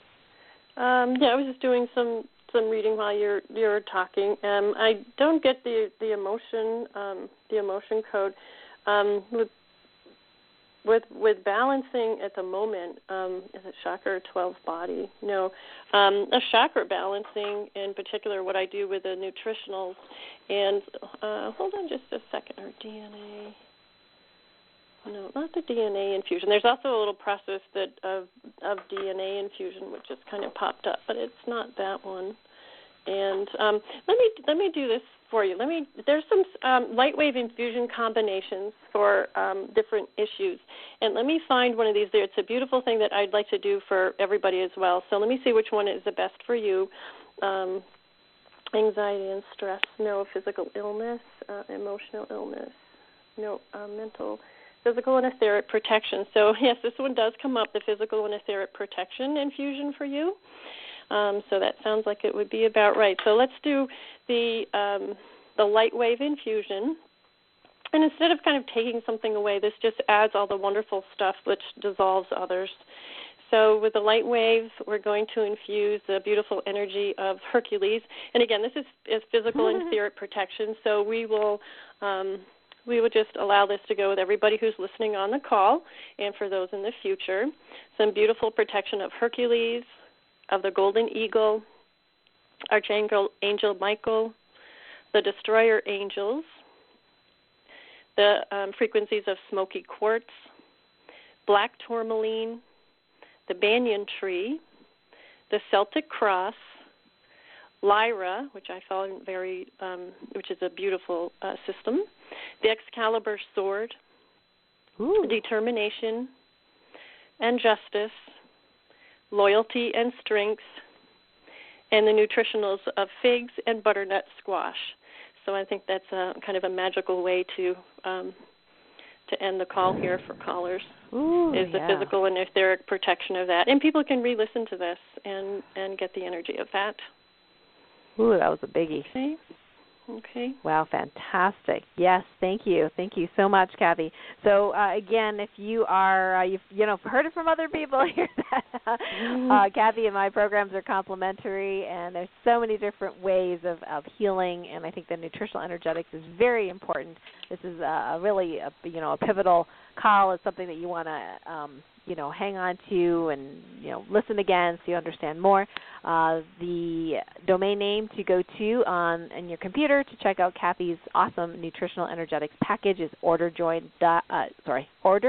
Um, yeah, I was just doing some, some reading while you're you're talking. Um, I don't get the the emotion um, the emotion code um, with with with balancing at the moment. Um, is it chakra or twelve body? No, um, a chakra balancing in particular. What I do with the nutritionals and uh, hold on just a second. Or D N A. No, not the D N A infusion. There's also a little process that of of D N A infusion, which just kind of popped up, but it's not that one. And um, let me let me do this for you. Let me. There's some um, light wave infusion combinations for um, different issues, and let me find one of these there. It's a beautiful thing that I'd like to do for everybody as well. So let me see which one is the best for you. Um, anxiety and stress, no. Physical illness, uh, emotional illness, no. Uh, mental. Physical and etheric protection. So, yes, this one does come up, the physical and etheric protection infusion for you. Um, so that sounds like it would be about right. So let's do the um, the light wave infusion. And instead of kind of taking something away, this just adds all the wonderful stuff which dissolves others. So with the light wave, we're going to infuse the beautiful energy of Hercules. And again, this is, is physical and etheric protection. So we will... Um, We would just allow this to go with everybody who's listening on the call and for those in the future. Some beautiful protection of Hercules, of the Golden Eagle, Archangel Angel Michael, the Destroyer Angels, the um, frequencies of smoky quartz, black tourmaline, the banyan tree, the Celtic cross, Lyra, which I found very, um, which is a beautiful uh, system, the Excalibur sword, Ooh. determination and justice, loyalty and strength, and the nutritionals of figs and butternut squash. So I think that's a kind of a magical way to um, to end the call here for callers. Ooh, is the yeah. physical and etheric protection of that. And people can re-listen to this and, and get the energy of that. Ooh, that was a biggie. Okay. Okay. Wow, fantastic. Yes, thank you. Thank you so much, Kathy. So, uh, again, if you are, uh, you've you know, heard it from other people here that uh, Kathy and my programs are complimentary, and there's so many different ways of, of healing, and I think the nutritional energetics is very important. This is a, a really, a, you know, a pivotal call. It's something that you want to, um, you know, hang on to and, you know, listen again so you understand more. Uh, the domain name to go to on, on your computer to check out Kathy's awesome nutritional energetics package is orderjoy, dot, uh, sorry,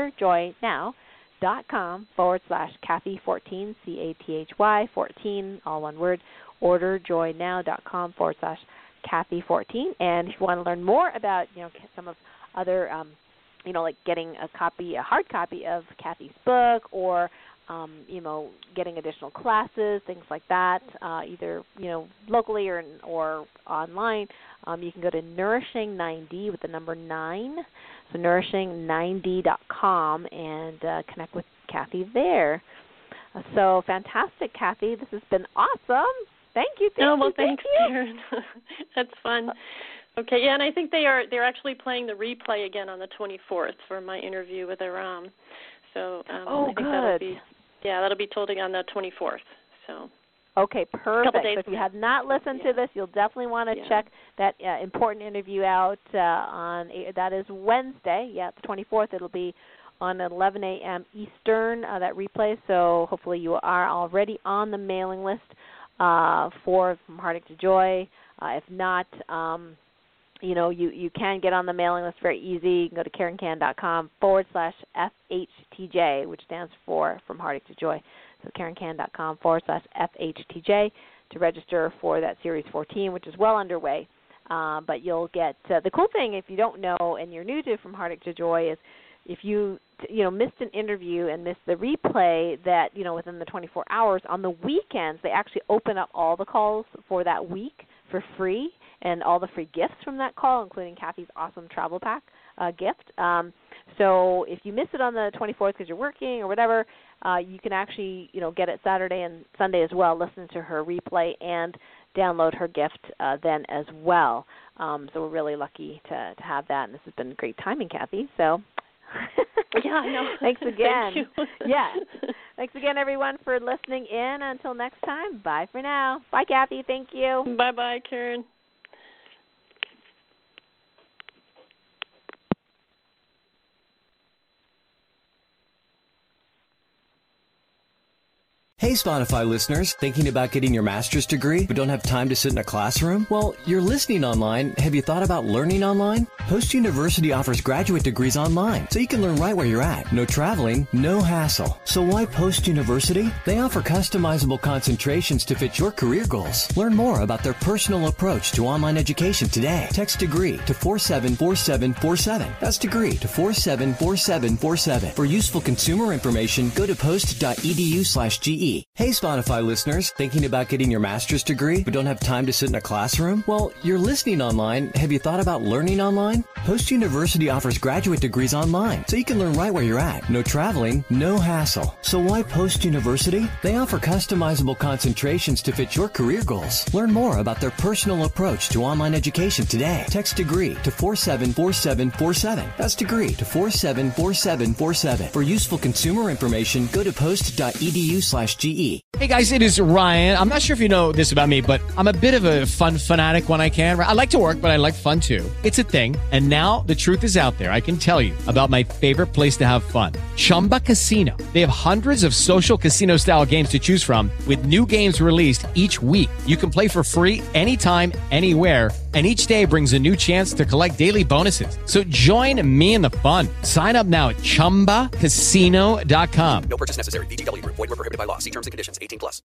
orderjoynow.com forward slash Kathy fourteen, C A T H Y fourteen, all one word, orderjoynow.com forward slash Kathy fourteen. And if you want to learn more about, you know, some of other, um, you know, like getting a copy, a hard copy of Kathy's book, or Um, you know, getting additional classes, things like that, uh, either, you know, locally or or online, um, you can go to nourishing nine D with the number nine, so nourishing nine D dot com, and uh, connect with Kathy there. Uh, so fantastic, Kathy. This has been awesome. Thank you. Thank oh, well, you, thank thanks, you. Karen. That's fun. Okay, yeah, and I think they are they're actually playing the replay again on the twenty-fourth for my interview with Aram. So um, oh, I think good. that'll be yeah, that'll be told on the twenty-fourth. So okay, perfect. So if you have not listened yeah. to this, you'll definitely want to yeah. check that uh, important interview out uh, on that is Wednesday. Yeah, the twenty-fourth. It'll be on eleven a.m. Eastern, uh, that replay. So hopefully you are already on the mailing list uh, for From Heartache to Joy. Uh, if not, um, you know, you, you can get on the mailing list very easy. You can go to karenkan.com forward slash FHTJ, which stands for From Heartache to Joy. So karenkan.com forward slash FHTJ to register for that Series fourteen, which is well underway. Uh, but you'll get, uh, the cool thing, if you don't know and you're new to From Heartache to Joy, is if you, you know, missed an interview and missed the replay that, you know, within the twenty-four hours, on the weekends they actually open up all the calls for that week for free, and all the free gifts from that call, including Kathy's awesome travel pack uh, gift. Um, so if you miss it on the twenty-fourth because you're working or whatever, uh, you can actually, you know, get it Saturday and Sunday as well, listen to her replay and download her gift uh, then as well. Um, so we're really lucky to, to have that, and this has been great timing, Kathy. So yeah, I know. Thanks again. Thank you. yeah. Thanks again, everyone, for listening in. Until next time, bye for now. Bye, Kathy. Thank you. Bye-bye, Karen. Hey, Spotify listeners, thinking about getting your master's degree but don't have time to sit in a classroom? Well, you're listening online. Have you thought about learning online? Post University offers graduate degrees online, so you can learn right where you're at. No traveling, no hassle. So why Post University? They offer customizable concentrations to fit your career goals. Learn more about their personal approach to online education today. Text degree to four seven four seven four seven. That's degree to four seven four seven four seven. For useful consumer information, go to post.edu slash GE. Hey, Spotify listeners, thinking about getting your master's degree but don't have time to sit in a classroom? Well, you're listening online. Have you thought about learning online? Post University offers graduate degrees online, so you can learn right where you're at. No traveling, no hassle. So why Post University? They offer customizable concentrations to fit your career goals. Learn more about their personal approach to online education today. Text degree to four seven four seven four seven. That's degree to four seven four seven four seven. For useful consumer information, go to post.edu slash GE. Hey guys, it is Ryan. I'm not sure if you know this about me, but I'm a bit of a fun fanatic when I can. I like to work, but I like fun too. It's a thing. And now the truth is out there. I can tell you about my favorite place to have fun. Chumba Casino. They have hundreds of social casino style games to choose from with new games released each week. You can play for free anytime, anywhere, And each day brings a new chance to collect daily bonuses. So join me in the fun. Sign up now at chumba casino dot com. No purchase necessary. V G W Group. Void where prohibited by law. See terms and conditions. eighteen plus.